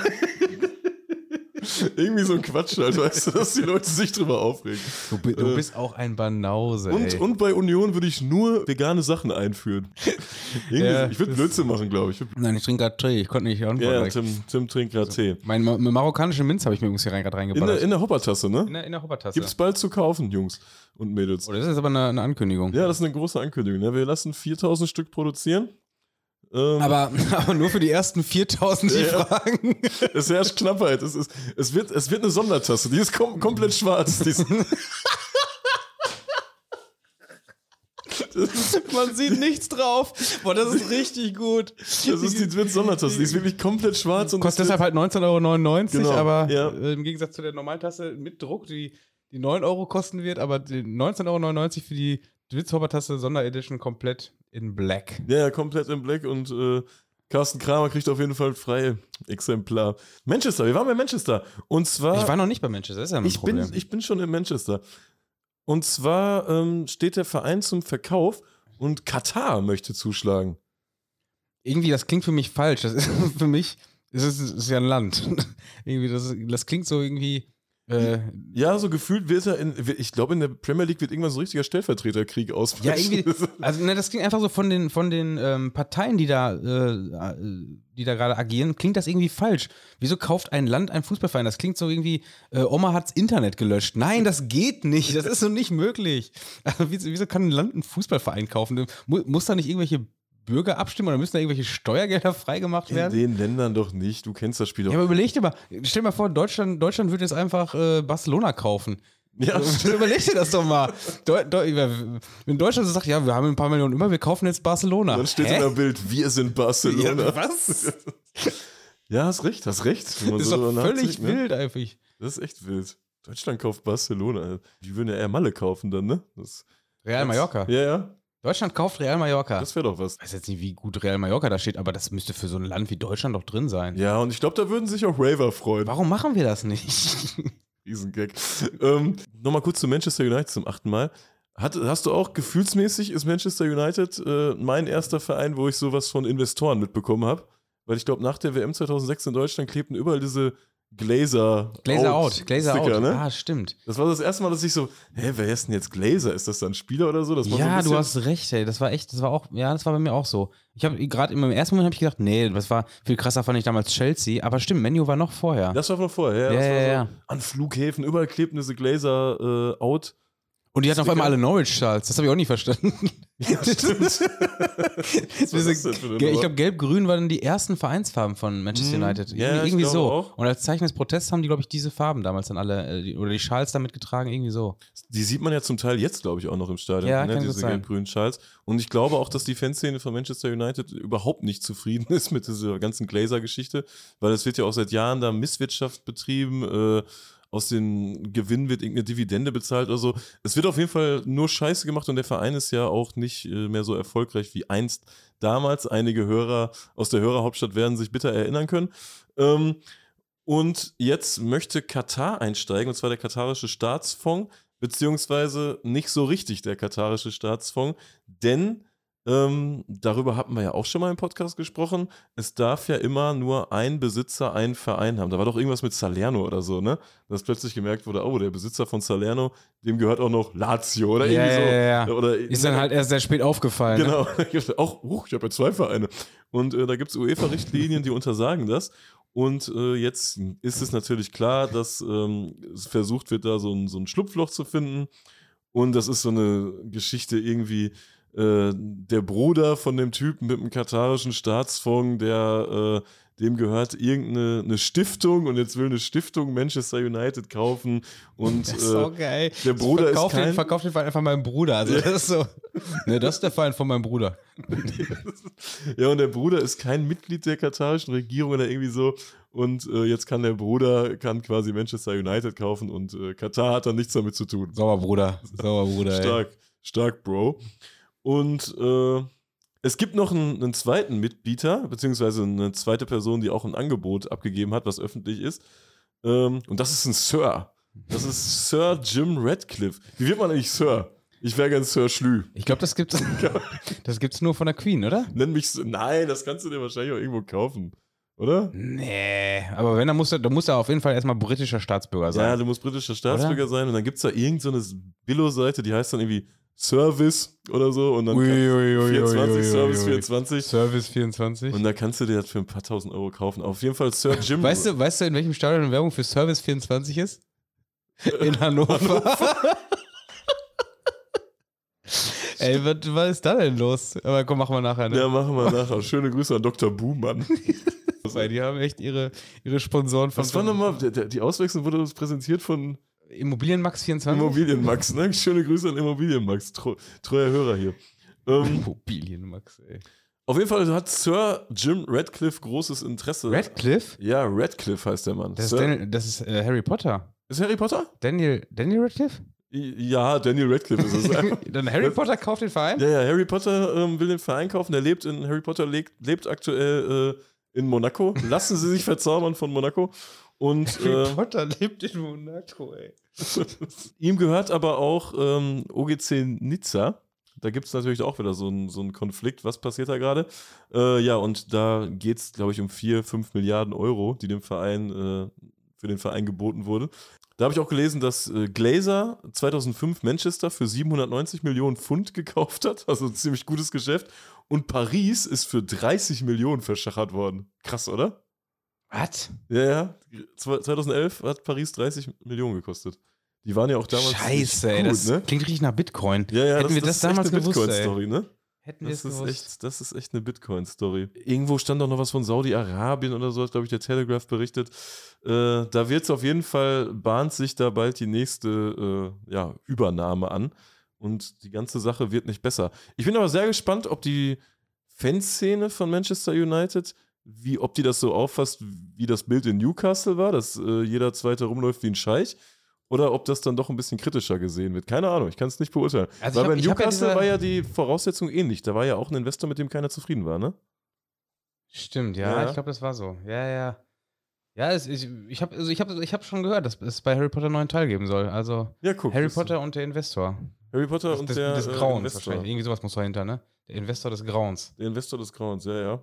Irgendwie so ein Quatsch halt, weißt du, dass die Leute sich drüber aufregen. Du, bi- du Äh, bist auch ein Banause, Und, ey. und bei Union würde ich nur vegane Sachen einführen. Irgendwie, Ja, ich würde das- Blödsinn machen, glaube ich. Nein, ich trinke gerade Tee, ich konnte nicht antworten. Ja, ja, weil ich- Tim, Tim trinkt gerade Tee. Mein ma marokkanische Minz habe ich mir übrigens hier rein- gerade In reingeballert. der, in der Hoppertasse, ne? in der, in der Hoppertasse. Gibt's bald zu kaufen, Jungs und Mädels. Oh, das ist aber eine, eine Ankündigung. Ja, das ist eine große Ankündigung. Ne? Wir lassen viertausend Stück produzieren. Ähm, Aber, aber nur für die ersten viertausend, die Ja. fragen. es herrscht Knappheit. Es, ist, es, wird, es wird eine Sondertasse. Die ist kom komplett schwarz. Die ist, Man sieht nichts drauf. Boah, das ist richtig gut. das ist die wird Sondertasse. Die ist wirklich komplett schwarz. Und Kostet es deshalb halt neunzehn Euro neunundneunzig, Genau, aber ja. äh, im Gegensatz zu der Normaltasse mit Druck, die, die neun Euro kosten wird, aber die neunzehn Euro neunundneunzig für die Dwitzhopper-Tasse Sonderedition komplett in Black. wird, ja, ja, komplett im Black. Und äh, Carsten Kramer kriegt auf jeden Fall freie Exemplar. Manchester, wir waren bei Manchester. Und zwar. Ich war noch nicht bei Manchester, das ist ja ein Ich bin, Problem. ich bin schon in Manchester. Und zwar ähm, steht der Verein zum Verkauf und Katar möchte zuschlagen. Irgendwie, das klingt für mich falsch. Das ist für mich, das ist, das ist ja ein Land. irgendwie, das, ist, das klingt so irgendwie. Äh, Ja, so gefühlt wird er in, ich glaube, in der Premier League wird irgendwann so ein richtiger Stellvertreterkrieg Ja, ausbrechen. irgendwie, also ne, das klingt einfach so von den, von den ähm, Parteien, die da, äh, äh, die da gerade agieren, klingt das irgendwie falsch. Wieso kauft ein Land einen Fußballverein? Das klingt so irgendwie, äh, Oma hat's Internet gelöscht. Nein, das geht nicht. Das ist so nicht möglich. Also, wieso, wieso kann ein Land einen Fußballverein kaufen? Mu muss da nicht irgendwelche Bürger abstimmen oder müssen da irgendwelche Steuergelder freigemacht In werden? den Ländern doch nicht. Du kennst das Spiel doch. Ja, aber überleg dir mal, stell dir mal vor, Deutschland, Deutschland würde jetzt einfach äh, Barcelona kaufen. Ja, Überleg dir das doch mal. Deu Deu Wenn Deutschland so sagt, ja, wir haben ein paar Millionen über, wir kaufen jetzt Barcelona. dann steht Hä? in der Bild, wir sind Barcelona. Ja, was? Ja, hast recht, hast recht. wenn man Das ist so doch drüber völlig nachdenkt, ne? wild einfach. Das ist echt wild. Deutschland kauft Barcelona. Die würden ja eher Malle kaufen dann, ne? Das, Real Mallorca. Ja, ja, Deutschland kauft Real Mallorca. das wäre doch was. Ich weiß jetzt nicht, wie gut Real Mallorca da steht, aber das müsste für so ein Land wie Deutschland doch drin sein. Ja, und ich glaube, da würden sich auch Raver freuen. Warum machen wir das nicht? Riesengag. ähm, Nochmal kurz zu Manchester United zum achten Mal. Hat, hast du auch gefühlsmäßig, ist Manchester United äh, mein erster Verein, wo ich sowas von Investoren mitbekommen habe? Weil ich glaube, nach der W M zweitausendsechs in Deutschland klebten überall diese Glazer Glazer out, Glazer Sticker, out. Ne? Ah, stimmt. Das war das erste Mal, dass ich so, hä, wer ist denn jetzt Glazer? Ist das dann ein Spieler oder so? Das war so ein Ja, bisschen, du hast recht, ey. Das war echt, das war auch, ja, das war bei mir auch so. Ich habe gerade im ersten Moment habe ich gedacht, nee, das war viel krasser, fand ich damals Chelsea. Aber stimmt, Menu war noch vorher. Das war von vorher, ja. Ja, das war ja, so, ja. An Flughäfen, überall klebten diese Glazer äh, out. Und die hatten auf Sticker. einmal alle Norwich-Schals. Das habe ich auch nicht verstanden. Ja, stimmt. Was war Diese, das denn für eine Ge- ich Nummer? glaube, gelb-grün waren die ersten Vereinsfarben von Manchester Mhm. United. Ja, Irgendwie, ich irgendwie glaube so. auch. Und als Zeichen des Protests haben die, glaube ich, diese Farben damals dann alle, äh, die, oder die Schals damit getragen, irgendwie so. Die sieht man ja zum Teil jetzt, glaube ich, auch noch im Stadion, Ja, ne? kann gut diese sein. gelb-grünen Schals. Und ich glaube auch, dass die Fanszene von Manchester United überhaupt nicht zufrieden ist mit dieser ganzen Glazer-Geschichte, weil es wird ja auch seit Jahren da Misswirtschaft betrieben, äh, aus den Gewinnen wird irgendeine Dividende bezahlt oder so. Es wird auf jeden Fall nur Scheiße gemacht und der Verein ist ja auch nicht äh, mehr so erfolgreich wie einst damals. Einige Hörer aus der Hörerhauptstadt werden sich bitter erinnern können. Ähm, und jetzt möchte Katar einsteigen, und zwar der katarische Staatsfonds, beziehungsweise nicht so richtig der katarische Staatsfonds, denn ähm, darüber hatten wir ja auch schon mal im Podcast gesprochen. Es darf ja immer nur ein Besitzer einen Verein haben. Da war doch irgendwas mit Salerno oder so, ne? Dass plötzlich gemerkt wurde, oh, der Besitzer von Salerno, dem gehört auch noch Lazio oder Ja, irgendwie so. ja, ja, ja. Oder Ist dann halt erst sehr spät aufgefallen. Ne? Genau, auch, uh, ich habe ja zwei Vereine. Und äh, da gibt es UEFA-Richtlinien, die untersagen das. Und äh, jetzt ist es natürlich klar, dass ähm, es versucht wird, da so ein, so ein Schlupfloch zu finden. Und das ist so eine Geschichte irgendwie, äh, der Bruder von dem Typen mit dem katarischen Staatsfonds, der äh, dem gehört irgendeine eine Stiftung und jetzt will eine Stiftung Manchester United kaufen und Das ist so äh, geil. der Bruder verkauf ist kein... Den, verkauf den Verein einfach meinem Bruder. Also das ist so. Ne, das ist der Verein von meinem Bruder. Ja, und der Bruder ist kein Mitglied der katarischen Regierung oder irgendwie so. Und äh, jetzt kann der Bruder kann quasi Manchester United kaufen und äh, Katar hat dann nichts damit zu tun. Sauber, Bruder. Sauber, Bruder. Stark, stark, Bro. Und äh, es gibt noch einen, einen zweiten Mitbieter, beziehungsweise eine zweite Person, die auch ein Angebot abgegeben hat, was öffentlich ist. Ähm, und das ist ein Sir. Das ist Sir Jim Ratcliffe. Wie wird man eigentlich Sir? Ich wäre gern Sir Schlü. Ich glaube, das gibt's, das gibt's nur von der Queen, oder? Nenn mich so. Nein, das kannst du dir wahrscheinlich auch irgendwo kaufen. Oder? Nee, aber wenn, dann muss er, dann muss er auf jeden Fall erstmal britischer Staatsbürger sein. Ja, du musst britischer Staatsbürger oder? sein und dann gibt es da irgendeine so Billo-Seite, die heißt dann irgendwie Service oder so und dann Ui, kann, ui, ui, vierundzwanzig, ui, ui, Service ui. vierundzwanzig. Service vierundzwanzig. Und da kannst du dir das für ein paar tausend Euro kaufen. Auf jeden Fall Sir Jim. Weißt du, weißt du, in welchem Stadion eine Werbung für Service vierundzwanzig ist? In Hannover. Ey, was, was ist da denn los? Aber komm, machen wir nachher, ne? Ja, machen wir nachher. Schöne Grüße an Doktor Buhmann. Die haben echt ihre, ihre Sponsoren von. Was war nochmal? Die Auswechslung wurde uns präsentiert von Immobilienmax vierundzwanzig? Immobilienmax, ne? Schöne Grüße an Immobilienmax. Treu, treuer Hörer hier. Ähm, Immobilienmax, ey. Auf jeden Fall hat Sir Jim Ratcliffe großes Interesse. Radcliffe? Ja, Radcliffe heißt der Mann. Das ist, Sir, Daniel, das ist äh, Harry Potter. ist Harry Potter? Daniel, Daniel Radcliffe? Ja, Daniel Radcliffe ist es. Dann Harry Potter kauft den Verein? Ja, ja, Harry Potter ähm, will den Verein kaufen. Der lebt in, Harry Potter lebt, lebt aktuell äh, in Monaco. Lassen Sie sich verzaubern von Monaco. Und Harry äh, Potter lebt in Monaco, ey. ihm gehört aber auch ähm, O G C Nizza. Da gibt es natürlich auch wieder so einen so einen Konflikt. Was passiert da gerade? Äh, ja, und da geht es, glaube ich, um vier, fünf Milliarden Euro, die dem Verein, äh, für den Verein geboten wurde. Da habe ich auch gelesen, dass äh, Glazer zweitausendfünf Manchester für siebenhundertneunzig Millionen Pfund gekauft hat. Also ein ziemlich gutes Geschäft. Und Paris ist für dreißig Millionen verschachert worden. Krass, oder? Was? Ja, ja. zweitausendelf hat Paris dreißig Millionen gekostet. Die waren ja auch damals Scheiße, ey, gut, das ne? klingt richtig nach Bitcoin. Ja, ja, Hätten das, wir das, das ist damals echt eine gewusst, ey. Bitcoin-Story, ne? Hätten wir Das es ist, gewusst. echt, das ist echt eine Bitcoin-Story. Irgendwo stand auch noch was von Saudi-Arabien oder so, hat, glaube ich, der Telegraph berichtet. Äh, da wird es auf jeden Fall, bahnt sich da bald die nächste äh, ja, Übernahme an. Und die ganze Sache wird nicht besser. Ich bin aber sehr gespannt, ob die Fanszene von Manchester United, wie, ob die das so auffasst, wie das Bild in Newcastle war, dass äh, jeder Zweite rumläuft wie ein Scheich. Oder ob das dann doch ein bisschen kritischer gesehen wird. Keine Ahnung, ich kann es nicht beurteilen. Also Weil ich hab- bei ich hab ja Newcastle diese- war ja die Voraussetzung ähnlich. Da war ja auch ein Investor, mit dem keiner zufrieden war, ne? Stimmt, ja, Ja. ich glaube, das war so. Ja, ja. Ja, es, ich, ich habe also ich hab, ich hab schon gehört, dass es bei Harry Potter einen neuen Teil geben soll. Also Ja, guck. Harry das- Potter und der Investor. Harry Potter Des, und des, der des äh, Grauens Investor. wahrscheinlich. Irgendwie sowas muss dahinter, ne? Der Investor des Grauens. Der Investor des Grauens, ja, ja.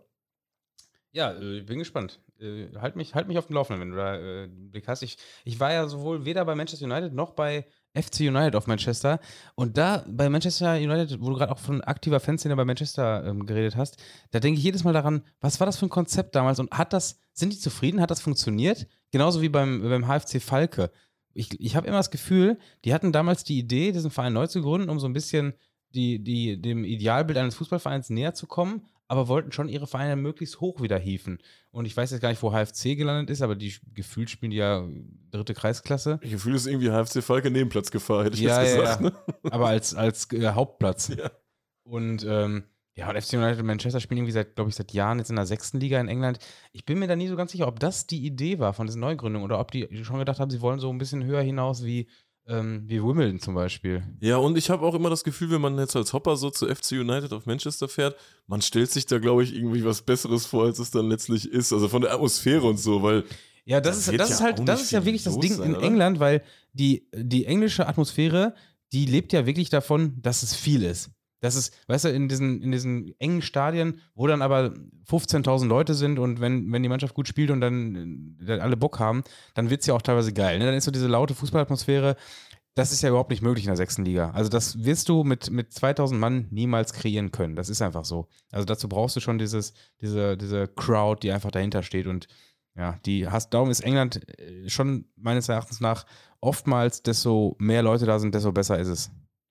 Ja, äh, bin gespannt. Äh, halt, mich, halt mich auf dem Laufenden, wenn du da äh, einen Blick hast. Ich, ich war ja sowohl weder bei Manchester United noch bei F C United auf Manchester. Und da bei Manchester United, wo du gerade auch von aktiver Fanszene bei Manchester ähm, geredet hast, da denke ich jedes Mal daran, was war das für ein Konzept damals und hat das, sind die zufrieden? Hat das funktioniert? Genauso wie beim, beim H F C Falke. Ich, ich habe immer das Gefühl, die hatten damals die Idee, diesen Verein neu zu gründen, um so ein bisschen die, die, dem Idealbild eines Fußballvereins näher zu kommen, aber wollten schon ihre Vereine möglichst hoch wieder hieven. Und ich weiß jetzt gar nicht, wo H F C gelandet ist, aber die gefühlt spielen die ja dritte Kreisklasse. Ich gefühle, es ist irgendwie H F C Falke Nebenplatzgefahr, hätte ich Ja, jetzt ja, gesagt. ja. Ne? Aber als, als äh, Hauptplatz. Ja. Und ähm, ja, und F C United und Manchester spielen irgendwie seit, glaube ich, seit Jahren jetzt in der sechsten Liga in England. Ich bin mir da nie so ganz sicher, ob das die Idee war von diesen Neugründungen oder ob die schon gedacht haben, sie wollen so ein bisschen höher hinaus wie, ähm, wie Wimbledon zum Beispiel. Ja, und ich habe auch immer das Gefühl, wenn man jetzt als Hopper so zu F C United auf Manchester fährt, man stellt sich da, glaube ich, irgendwie was Besseres vor, als es dann letztlich ist. Also von der Atmosphäre und so, weil Ja, das, Da ist, wird das ja ist halt, auch das nicht ist ja viel wirklich das los Ding sein, in oder? England, weil die, die englische Atmosphäre, die lebt ja wirklich davon, dass es viel ist. Das ist, weißt du, in diesen, in diesen engen Stadien, wo dann aber fünfzehntausend Leute sind und wenn, wenn die Mannschaft gut spielt und dann, dann alle Bock haben, dann wird es ja auch teilweise geil. Ne? Dann ist so diese laute Fußballatmosphäre, das ist ja überhaupt nicht möglich in der sechsten Liga. Also das wirst du mit, mit zweitausend Mann niemals kreieren können. Das ist einfach so. Also dazu brauchst du schon dieses, diese, diese Crowd, die einfach dahinter steht und ja, die hast, darum ist England äh, schon meines Erachtens nach oftmals, desto mehr Leute da sind, desto besser ist es.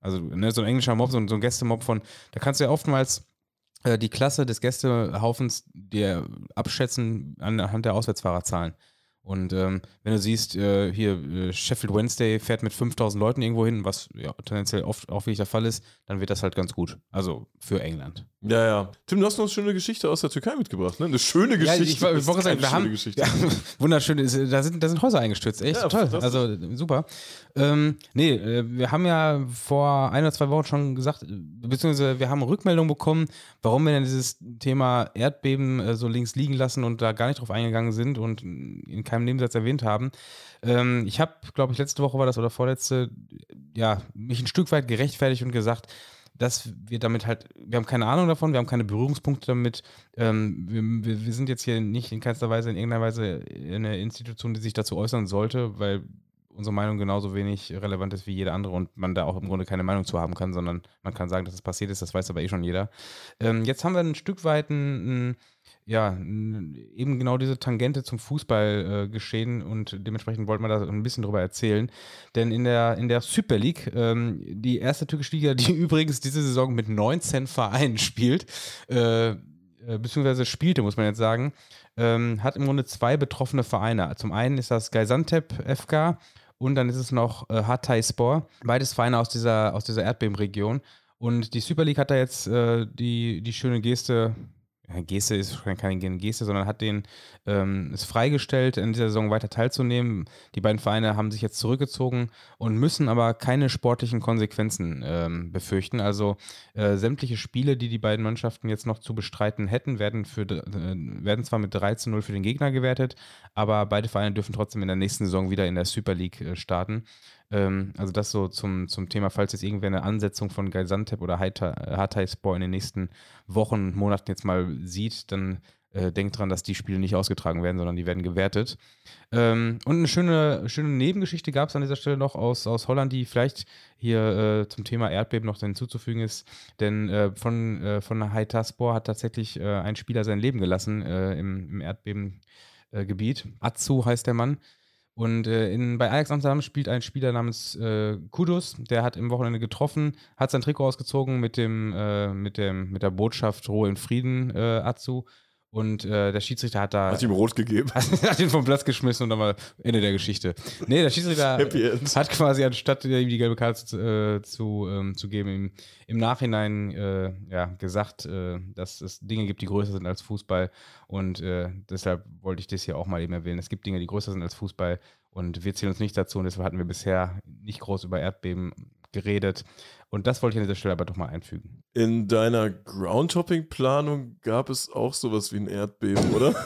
Also ne, so ein englischer Mob, so ein, so ein Gästemob von, da kannst du ja oftmals äh, die Klasse des Gästehaufens dir abschätzen anhand der Auswärtsfahrerzahlen. Und ähm, wenn du siehst, äh, hier äh, Sheffield Wednesday fährt mit fünftausend Leuten irgendwo hin, was ja tendenziell oft auch wirklich der Fall ist, dann wird das halt ganz gut. Also für England. Ja, ja. Tim, du hast noch eine schöne Geschichte aus der Türkei mitgebracht, ne? Eine schöne Geschichte. Ja, ich, ich, ich wollte sagen, wir haben ja, wunderschön, da sind, da sind Häuser eingestürzt, echt ja, toll. Also super. Ähm, nee, wir haben ja vor ein oder zwei Wochen schon gesagt, beziehungsweise wir haben Rückmeldungen bekommen, warum wir denn dieses Thema Erdbeben äh, so links liegen lassen und da gar nicht drauf eingegangen sind und in keinem Nebensatz erwähnt haben. Ähm, ich habe, glaube ich, letzte Woche war das oder vorletzte, ja, mich ein Stück weit gerechtfertigt und gesagt, dass wir damit halt, wir haben keine Ahnung davon, wir haben keine Berührungspunkte damit. Ähm, wir, wir sind jetzt hier nicht in keinster Weise, in irgendeiner Weise eine Institution, die sich dazu äußern sollte, weil unsere Meinung genauso wenig relevant ist wie jede andere und man da auch im Grunde keine Meinung zu haben kann, sondern man kann sagen, dass es passiert ist, das weiß aber eh schon jeder. Ähm, jetzt haben wir ein Stück weit ein, ein ja, eben genau diese Tangente zum Fußball äh, geschehen und dementsprechend wollten wir da ein bisschen drüber erzählen. Denn in der, in der Super League, ähm, die erste türkische Liga, die übrigens diese Saison mit neunzehn Vereinen spielt, äh, äh, beziehungsweise spielte, muss man jetzt sagen, ähm, hat im Grunde zwei betroffene Vereine. Zum einen ist das Gaziantep F K und dann ist es noch äh, Hatayspor, beides Vereine aus dieser, aus dieser Erdbebenregion. Und die Super League hat da jetzt äh, die, die schöne Geste, ja, Geste ist keine Geste, sondern hat den ähm, es freigestellt, in dieser Saison weiter teilzunehmen. Die beiden Vereine haben sich jetzt zurückgezogen und müssen aber keine sportlichen Konsequenzen ähm, befürchten. Also äh, sämtliche Spiele, die die beiden Mannschaften jetzt noch zu bestreiten hätten, werden, für, äh, werden zwar mit drei zu null für den Gegner gewertet, aber beide Vereine dürfen trotzdem in der nächsten Saison wieder in der Super League äh, starten. Also das so zum, zum Thema, falls jetzt irgendwer eine Ansetzung von Gaziantep oder Hatayspor in den nächsten Wochen und Monaten jetzt mal sieht, dann äh, denkt dran, dass die Spiele nicht ausgetragen werden, sondern die werden gewertet. Ähm, und eine schöne, schöne Nebengeschichte gab es an dieser Stelle noch aus, aus Holland, die vielleicht hier äh, zum Thema Erdbeben noch hinzuzufügen ist, denn äh, von, äh, von Hatayspor hat tatsächlich äh, ein Spieler sein Leben gelassen äh, im, im Erdbebengebiet. Äh, Atsu heißt der Mann. Und äh, in, bei Ajax Amsterdam spielt ein Spieler namens äh, Kudus, der hat im Wochenende getroffen, hat sein Trikot ausgezogen mit dem, äh, mit dem, mit der Botschaft Ruhe in Frieden, äh, Atsu. Und äh, der Schiedsrichter hat da. Hat ihm rot gegeben. Hat ihn vom Platz geschmissen und dann mal Ende der Geschichte. Nee, der Schiedsrichter hat quasi, anstatt ihm die gelbe Karte zu, äh, zu, ähm, zu geben, ihm im Nachhinein äh, ja, gesagt, äh, dass es Dinge gibt, die größer sind als Fußball. Und äh, deshalb wollte ich das hier auch mal eben erwähnen. Es gibt Dinge, die größer sind als Fußball. Und wir zählen uns nicht dazu. Und deshalb hatten wir bisher nicht groß über Erdbeben geredet. Und das wollte ich an dieser Stelle aber doch mal einfügen. In deiner Groundtopping-Planung gab es auch sowas wie ein Erdbeben, oder?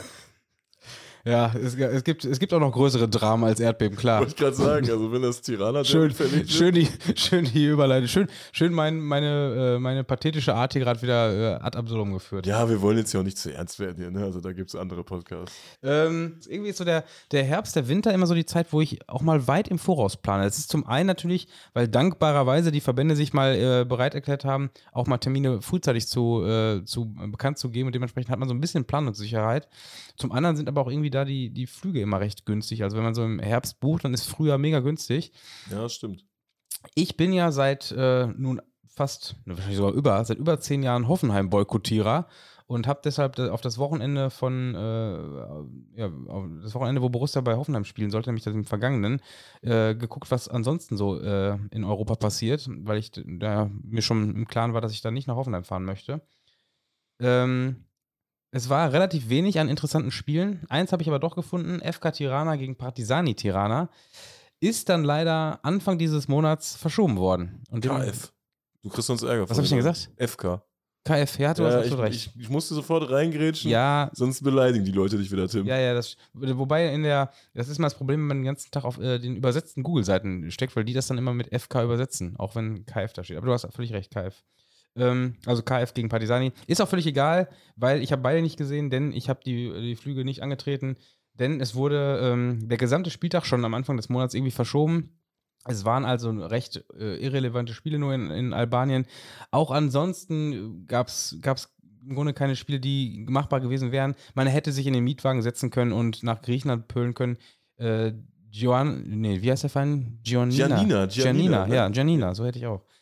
Ja, es, es, gibt, es gibt auch noch größere Dramen als Erdbeben, klar. Wollte ich gerade sagen, also wenn das Tirana schön, schön die schön die Überleitung, schön, schön mein, meine, äh, meine pathetische Art hier gerade wieder äh, ad absurdum geführt. Ja, wir wollen jetzt ja auch nicht zu ernst werden hier, ne? Also da gibt es andere Podcasts. Ähm, irgendwie ist so der, der Herbst, der Winter immer so die Zeit, wo ich auch mal weit im Voraus plane. Das ist zum einen natürlich, weil dankbarerweise die Verbände sich mal äh, bereit erklärt haben, auch mal Termine frühzeitig zu, äh, zu äh, bekannt zu geben und dementsprechend hat man so ein bisschen Planungssicherheit. Zum anderen sind aber auch irgendwie da die, die Flüge immer recht günstig. Also wenn man so im Herbst bucht, dann ist Frühjahr mega günstig. Ja, stimmt. Ich bin ja seit äh, nun fast, wahrscheinlich sogar über, seit über zehn Jahren Hoffenheim-Boykottierer und habe deshalb auf das Wochenende von, äh, ja, auf das Wochenende, wo Borussia bei Hoffenheim spielen sollte, nämlich das im Vergangenen, äh, geguckt, was ansonsten so äh, in Europa passiert, weil ich da mir schon im Klaren war, dass ich da nicht nach Hoffenheim fahren möchte. Ähm, Es war relativ wenig an interessanten Spielen. Eins habe ich aber doch gefunden, F K Tirana gegen Partizani Tirana. Ist dann leider Anfang dieses Monats verschoben worden. Und K F. Du kriegst uns Ärger. Was habe ich denn gesagt? F K. K F, ja, du ja, hast ich, absolut recht. Ich, ich musste sofort reingrätschen, ja, sonst beleidigen die Leute dich wieder, Tim. Ja, ja, das, wobei in der, das ist mal das Problem, wenn man den ganzen Tag auf äh, den übersetzten Google-Seiten steckt, weil die das dann immer mit F K übersetzen, auch wenn K F da steht. Aber du hast völlig recht, K F. Also K F gegen Partizani. Ist auch völlig egal, weil ich habe beide nicht gesehen, denn ich habe die, die Flüge nicht angetreten, denn es wurde ähm, der gesamte Spieltag schon am Anfang des Monats irgendwie verschoben. Es waren also recht äh, irrelevante Spiele nur in, in Albanien. Auch ansonsten gab es im Grunde keine Spiele, die machbar gewesen wären. Man hätte sich in den Mietwagen setzen können und nach Griechenland pölen können. Äh, Giovanni, nee, wie heißt der Verein? Giannina. Giannina, Giannina, ja, Giannina, so hätte ich auch.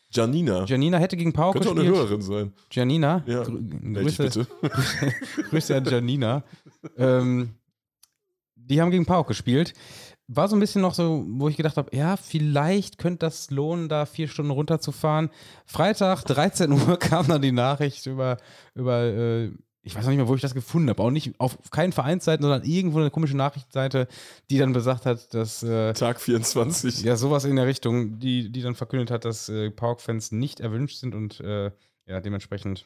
Janina. Janina hätte gegen PAOK Könnte auch gespielt. eine Hörerin sein. Janina? Ja. Grü Meld dich Grüße, bitte. Grüße an Janina. ähm, die haben gegen PAOK gespielt. War so ein bisschen noch so, wo ich gedacht habe, ja, vielleicht könnte das lohnen, da vier Stunden runterzufahren. Freitag, dreizehn Uhr, kam dann die Nachricht über, über äh, ich weiß noch nicht mehr, wo ich das gefunden habe. Auch nicht auf keinen Vereinsseiten, sondern irgendwo eine komische Nachrichtenseite, die dann besagt hat, dass äh, Tag vierundzwanzig. ja, sowas in der Richtung, die, die dann verkündet hat, dass äh, PAOK-Fans nicht erwünscht sind und äh, ja, dementsprechend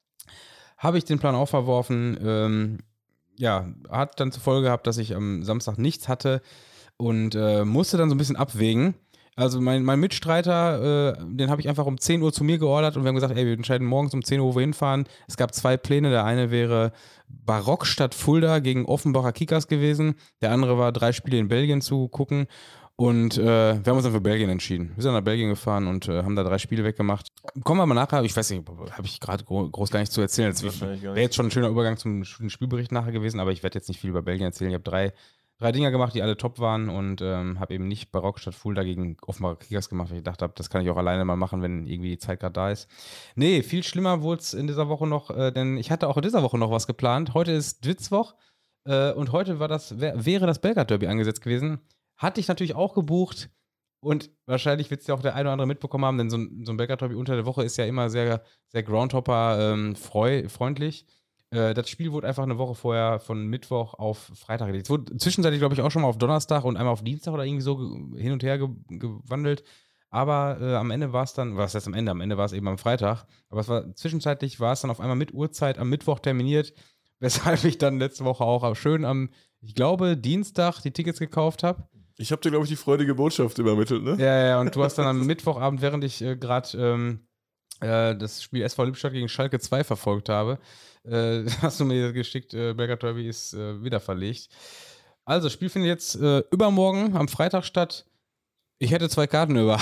habe ich den Plan auch verworfen. Ähm, ja, hat dann zur Folge gehabt, dass ich am Samstag nichts hatte und äh, musste dann so ein bisschen abwägen. Also mein, mein Mitstreiter, äh, den habe ich einfach um zehn Uhr zu mir geordert und wir haben gesagt, ey, wir entscheiden morgens um zehn Uhr, wo wir hinfahren. Es gab zwei Pläne. Der eine wäre Barockstadt Fulda gegen Offenbacher Kickers gewesen. Der andere war, drei Spiele in Belgien zu gucken. Und äh, wir haben uns dann für Belgien entschieden. Wir sind nach Belgien gefahren und äh, haben da drei Spiele weggemacht. Kommen wir mal nachher, ich weiß nicht, habe ich gerade gro groß gar nicht zu erzählen. Wäre jetzt schon ein schöner Übergang zum Spielbericht nachher gewesen, aber ich werde jetzt nicht viel über Belgien erzählen. Ich habe drei Drei Dinger gemacht, die alle top waren und ähm, habe eben nicht Barockstadt Fulda gegen Offenbacher Kickers gemacht, weil ich gedacht habe, das kann ich auch alleine mal machen, wenn irgendwie die Zeit gerade da ist. Nee, viel schlimmer wurde es in dieser Woche noch, äh, denn ich hatte auch in dieser Woche noch was geplant. Heute ist Dwitzwoch äh, und heute war das, wär, wäre das Belgrad-Derby angesetzt gewesen. Hatte ich natürlich auch gebucht und wahrscheinlich wird es ja auch der eine oder andere mitbekommen haben, denn so ein, so ein Belgrad-Derby unter der Woche ist ja immer sehr, sehr Groundhopper ähm, freu, freundlich. Das Spiel wurde einfach eine Woche vorher von Mittwoch auf Freitag gelegt. Es wurde zwischenzeitlich, glaube ich, auch schon mal auf Donnerstag und einmal auf Dienstag oder irgendwie so hin und her ge gewandelt. Aber äh, am Ende war es dann, was heißt am Ende? Am Ende war es eben am Freitag. Aber es war zwischenzeitlich war es dann auf einmal mit Uhrzeit am Mittwoch terminiert, weshalb ich dann letzte Woche auch schön am, ich glaube, Dienstag die Tickets gekauft habe. Ich habe dir, glaube ich, die freudige Botschaft übermittelt, ne? Ja, ja, und du hast dann am Mittwochabend, während ich äh, gerade ähm, äh, das Spiel S V Lippstadt gegen Schalke zwei verfolgt habe, Äh, hast du mir geschickt, äh, Belgrad Derby ist äh, wieder verlegt. Also, das Spiel findet jetzt äh, übermorgen am Freitag statt. Ich hätte zwei Karten über.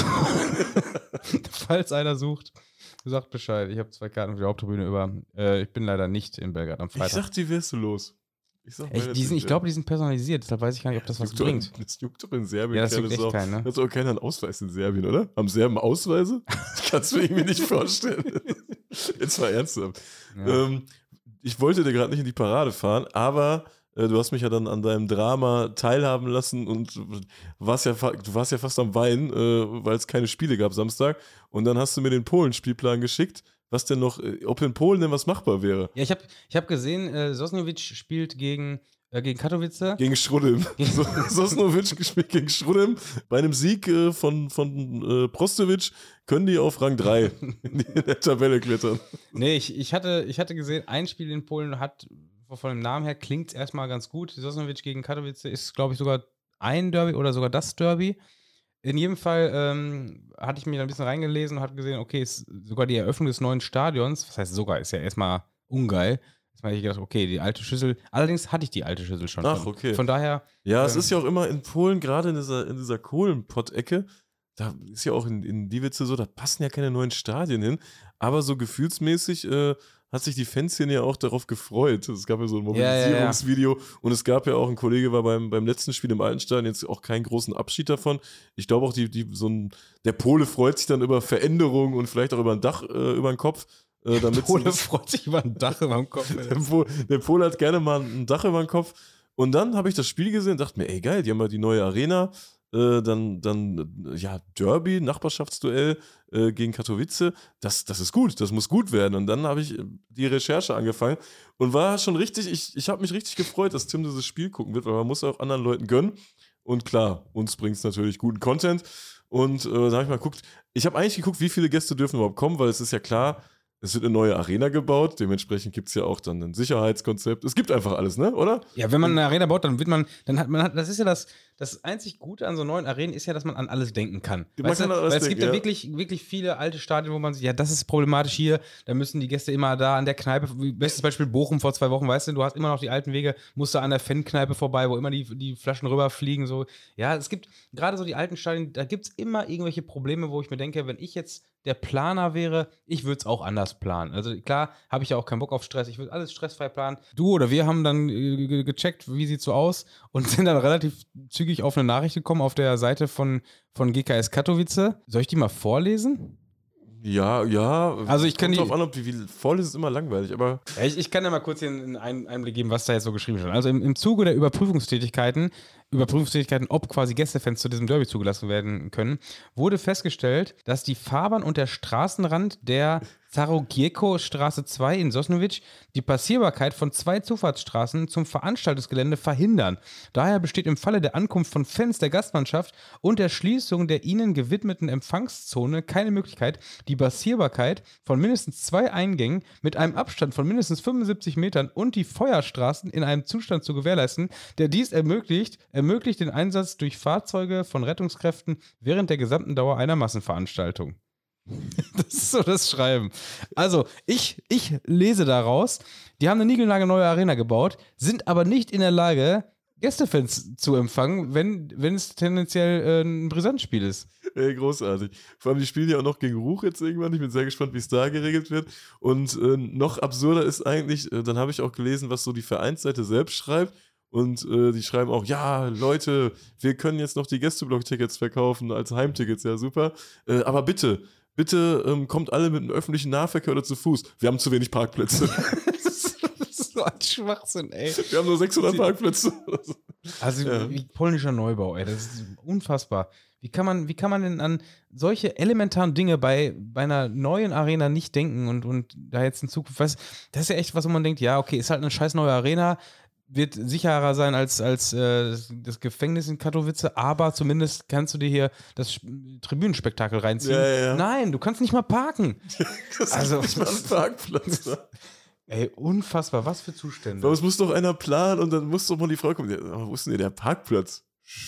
Falls einer sucht, sagt Bescheid. Ich habe zwei Karten für die Haupttribüne über. Äh, ich bin leider nicht in Belgrad am Freitag. Ich sag, die wärst du los. Ich, ich, die sind, ich glaube, die sind personalisiert. Deshalb weiß ich gar nicht, ob das, das was bringt. Doch, das juckt doch in Serbien. Ja, das juckt echt keinen, ne? Das hat auch keiner einen Ausweis in Serbien, oder? Haben Serben Ausweise? Ich kann es mir irgendwie nicht vorstellen. Jetzt mal ernsthaft. Ja. Ähm, ich wollte dir gerade nicht in die Parade fahren, aber äh, du hast mich ja dann an deinem Drama teilhaben lassen und warst ja, du warst ja fast am Weinen, äh, weil es keine Spiele gab Samstag. Und dann hast du mir den Polen-Spielplan geschickt, was denn noch, äh, ob in Polen denn was machbar wäre. Ja, ich habe ich hab gesehen, äh, Sosnovic spielt gegen, äh, gegen Katowice. Gegen Schrudem. so, Sosnovic gespielt gegen Schrudem. Bei einem Sieg äh, von, von äh, Prostovic können die auf Rang drei in der Tabelle klettern. Nee, ich, ich, hatte, ich hatte gesehen, ein Spiel in Polen hat, von dem Namen her klingt es erstmal ganz gut. Sosnovic gegen Katowice ist, glaube ich, sogar ein Derby oder sogar das Derby. In jedem Fall ähm, hatte ich mich da ein bisschen reingelesen und hatte gesehen, okay, ist sogar die Eröffnung des neuen Stadions, was heißt sogar, ist ja erstmal ungeil. Jetzt habe ich gedacht, okay, die alte Schüssel. Allerdings hatte ich die alte Schüssel schon. Ach, okay. Von daher. Ja, ähm, es ist ja auch immer in Polen, gerade in dieser, in dieser Kohlenpott-Ecke, da ist ja auch in, in Divice so, da passen ja keine neuen Stadien hin, aber so gefühlsmäßig äh, hat sich die Fanszene ja auch darauf gefreut. Es gab ja so ein Mobilisierungsvideo ja, ja, ja. und es gab ja auch, ein Kollege war beim, beim letzten Spiel im alten Stadion jetzt auch keinen großen Abschied davon. Ich glaube auch, die, die, so ein, der Pole freut sich dann über Veränderungen und vielleicht auch über ein Dach äh, über den Kopf. Äh, der Pole freut sich über ein Dach über den Kopf. der, Pole, der Pole hat gerne mal ein Dach über den Kopf. Und dann habe ich das Spiel gesehen und dachte mir, ey geil, die haben ja die neue Arena. Äh, dann, dann, ja, Derby, Nachbarschaftsduell äh, gegen Katowice, das, das ist gut, das muss gut werden. Und dann habe ich die Recherche angefangen und war schon richtig, ich, ich habe mich richtig gefreut, dass Tim dieses Spiel gucken wird, weil man muss auch anderen Leuten gönnen. Und klar, uns bringt es natürlich guten Content. Und äh, da habe ich mal geguckt, ich habe eigentlich geguckt, wie viele Gäste dürfen überhaupt kommen, weil es ist ja klar, es wird eine neue Arena gebaut, dementsprechend gibt es ja auch dann ein Sicherheitskonzept. Es gibt einfach alles, ne, oder? Ja, wenn man eine Arena baut, dann wird man, dann hat man, hat, das ist ja das, das einzig Gute an so neuen Arenen ist ja, dass man an alles denken kann. Man kann du? Alles Weil es denken, gibt ja, ja wirklich, wirklich viele alte Stadien, wo man sich, ja, das ist problematisch hier, da müssen die Gäste immer da an der Kneipe, bestes Beispiel Bochum vor zwei Wochen, weißt du, du hast immer noch die alten Wege, musst du an der Fan-Kneipe vorbei, wo immer die, die Flaschen rüberfliegen, so. Ja, es gibt gerade so die alten Stadien, da gibt es immer irgendwelche Probleme, wo ich mir denke, wenn ich jetzt der Planer wäre, ich würde es auch anders planen. Also klar, habe ich ja auch keinen Bock auf Stress. Ich würde alles stressfrei planen. Du oder wir haben dann äh, gecheckt, wie sieht's so aus und sind dann relativ zügig auf eine Nachricht gekommen auf der Seite von, von G K S Katowice. Soll ich die mal vorlesen? Ja, ja. Also ich kann Kommt die- drauf an, ob wie, wie voll ist es immer langweilig, aber Ja, ich, ich kann ja mal kurz hier einen Ein- Einblick geben, was da jetzt so geschrieben steht. Also im, im Zuge der Überprüfungstätigkeiten, Überprüfungstätigkeiten, ob quasi Gästefans zu diesem Derby zugelassen werden können, wurde festgestellt, dass die Fahrbahn und der Straßenrand der Zarogieko-Straße zwei in Sosnowiec die Passierbarkeit von zwei Zufahrtsstraßen zum Veranstaltungsgelände verhindern. Daher besteht im Falle der Ankunft von Fans der Gastmannschaft und der Schließung der ihnen gewidmeten Empfangszone keine Möglichkeit, die Passierbarkeit von mindestens zwei Eingängen mit einem Abstand von mindestens fünfundsiebzig Metern und die Feuerstraßen in einem Zustand zu gewährleisten, der dies ermöglicht, ermöglicht den Einsatz durch Fahrzeuge von Rettungskräften während der gesamten Dauer einer Massenveranstaltung. Das ist so das Schreiben. Also, ich, ich lese daraus, die haben eine niegelnagelneue Arena gebaut, sind aber nicht in der Lage, Gästefans zu empfangen, wenn, wenn es tendenziell äh, ein Brisanzspiel ist. ey, großartig. Vor allem, die spielen ja auch noch gegen Ruch jetzt irgendwann. Ich bin sehr gespannt, wie es da geregelt wird. Und äh, noch absurder ist eigentlich, äh, dann habe ich auch gelesen, was so die Vereinsseite selbst schreibt. Und äh, die schreiben auch, ja, Leute, wir können jetzt noch die Gästeblock-Tickets verkaufen als Heimtickets, ja super. Äh, aber bitte, bitte ähm, kommt alle mit dem öffentlichen Nahverkehr oder zu Fuß. Wir haben zu wenig Parkplätze. Das ist, das ist so ein Schwachsinn, ey. Wir haben nur sechshundert Parkplätze. Also, Ja. wie polnischer Neubau, ey, das ist unfassbar. Wie kann man, wie kann man denn an solche elementaren Dinge bei, bei einer neuen Arena nicht denken und, und da jetzt in Zukunft, was, das ist ja echt was, wo man denkt, ja, okay, ist halt eine scheiß neue Arena, wird sicherer sein als, als äh, das Gefängnis in Katowice, aber zumindest kannst du dir hier das Sp- Tribünenspektakel reinziehen. Ja, ja, ja. Nein, du kannst nicht mal parken. Das Also- ist nicht mal ein Parkplatz. Ne? Ey, unfassbar, was für Zustände. Aber es muss doch einer planen und dann muss doch mal die Frau kommen. Ja, aber wo ist denn hier der Parkplatz?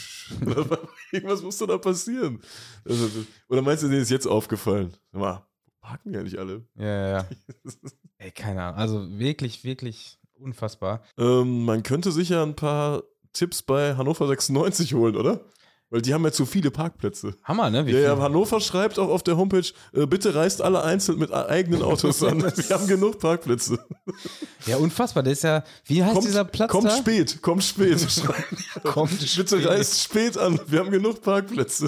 Irgendwas muss doch da passieren. Also, oder meinst du, denen ist jetzt aufgefallen? Sag mal, parken ja nicht alle. Ja, ja, ja. Ey, keine Ahnung. Also wirklich, wirklich unfassbar. Ähm, man könnte sicher ein paar Tipps bei Hannover sechsundneunzig holen, oder? Weil die haben ja zu viele Parkplätze. Hammer, ne? Wie Ja, ja, viel- Hannover schreibt auch auf der Homepage, äh, bitte reist alle einzeln mit eigenen Autos an. Wir haben genug Parkplätze. ja, unfassbar. Das ist ja, wie heißt Kommt, dieser Platz kommt da? spät, kommt spät. Kommt Bitte spät. reist spät an. Wir haben genug Parkplätze.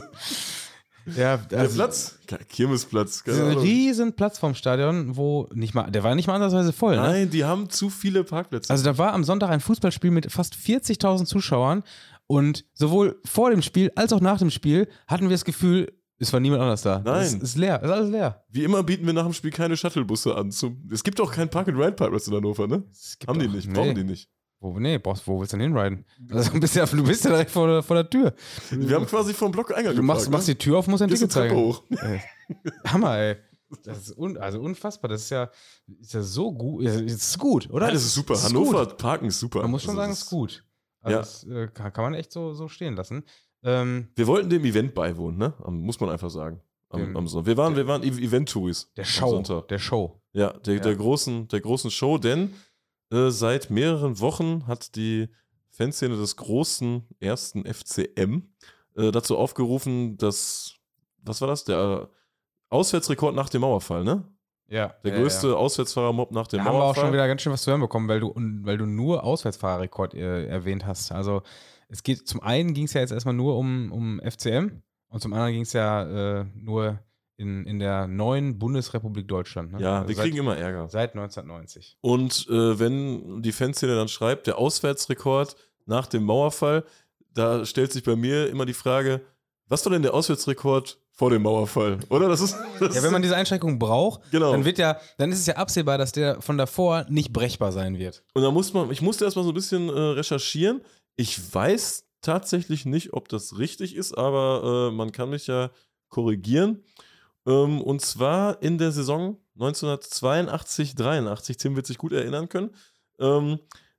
Ja, Der also, Platz? Kirmesplatz. das ist Keine ein Ahnung. riesen Platz vom Stadion, wo nicht mal, der war nicht mal ansatzweise voll, ne? Nein, die haben zu viele Parkplätze. Also da war am Sonntag ein Fußballspiel mit fast vierzigtausend Zuschauern und sowohl vor dem Spiel als auch nach dem Spiel hatten wir das Gefühl, es war niemand anders da. Nein. Es ist leer, es ist alles leer. Wie immer bieten wir nach dem Spiel keine Shuttlebusse an. Zum, es gibt auch keinen Park-and-Ride-Parkplatz in Hannover, ne? Es gibt Haben die doch- nicht, nee. brauchen die nicht. Wo, nee, brauchst, wo willst du denn hinriden? Also, du, bist ja, du bist ja direkt vor der, vor der Tür. Wir haben quasi vom Block Eingang Du machst, machst die Tür auf, musst ein Gehst Ticket eine Treppe zeigen. hoch. Ey. Hammer, ey. Das ist un, also unfassbar. Das ist ja, ist ja so gut. Ja, das ist gut, oder? Ja, das ist super. Das ist Hannover gut. Parken ist super. Man muss schon Also sagen, das es ist gut. Also Ja. das äh, kann, kann man echt so, so stehen lassen. Ähm, Wir wollten dem Event beiwohnen, ne? Am- Muss man einfach sagen. Am, Dem- am Sonntag. Wir waren, wir waren E- Event-Touris. der am Show. Sonntag. Der Show. Ja, der, Ja. Der, großen, der großen Show, denn äh, seit mehreren Wochen hat die Fanszene des großen ersten F C M äh, dazu aufgerufen, dass, was war das? Der äh, Auswärtsrekord nach dem Mauerfall, ne? Ja. Der ja, größte Ja. Auswärtsfahrermob nach dem Da haben wir auch Mauerfall. schon wieder ganz schön was zu hören bekommen, weil du, und, weil du nur Auswärtsfahrerrekord äh, erwähnt hast. Also es geht, zum einen ging es ja jetzt erstmal nur um, um F C M und zum anderen ging es ja äh, nur in, in der neuen Bundesrepublik Deutschland. Ne? Ja, Also wir seit, kriegen immer Ärger. seit neunzehnhundertneunzig. Und äh, wenn die Fanszene dann schreibt, der Auswärtsrekord nach dem Mauerfall, da stellt sich bei mir immer die Frage, was war denn der Auswärtsrekord vor dem Mauerfall? Oder? Das ist, das Ja, wenn man diese Einschränkung braucht, Genau. dann wird ja, dann ist es ja absehbar, dass der von davor nicht brechbar sein wird. Und da muss man, ich musste erstmal so ein bisschen äh, recherchieren. Ich weiß tatsächlich nicht, ob das richtig ist, aber äh, man kann mich ja korrigieren. Ähm, und zwar in der Saison neunzehnhundertzweiundachtzig dreiundachtzig, Tim wird sich gut erinnern können. Ähm,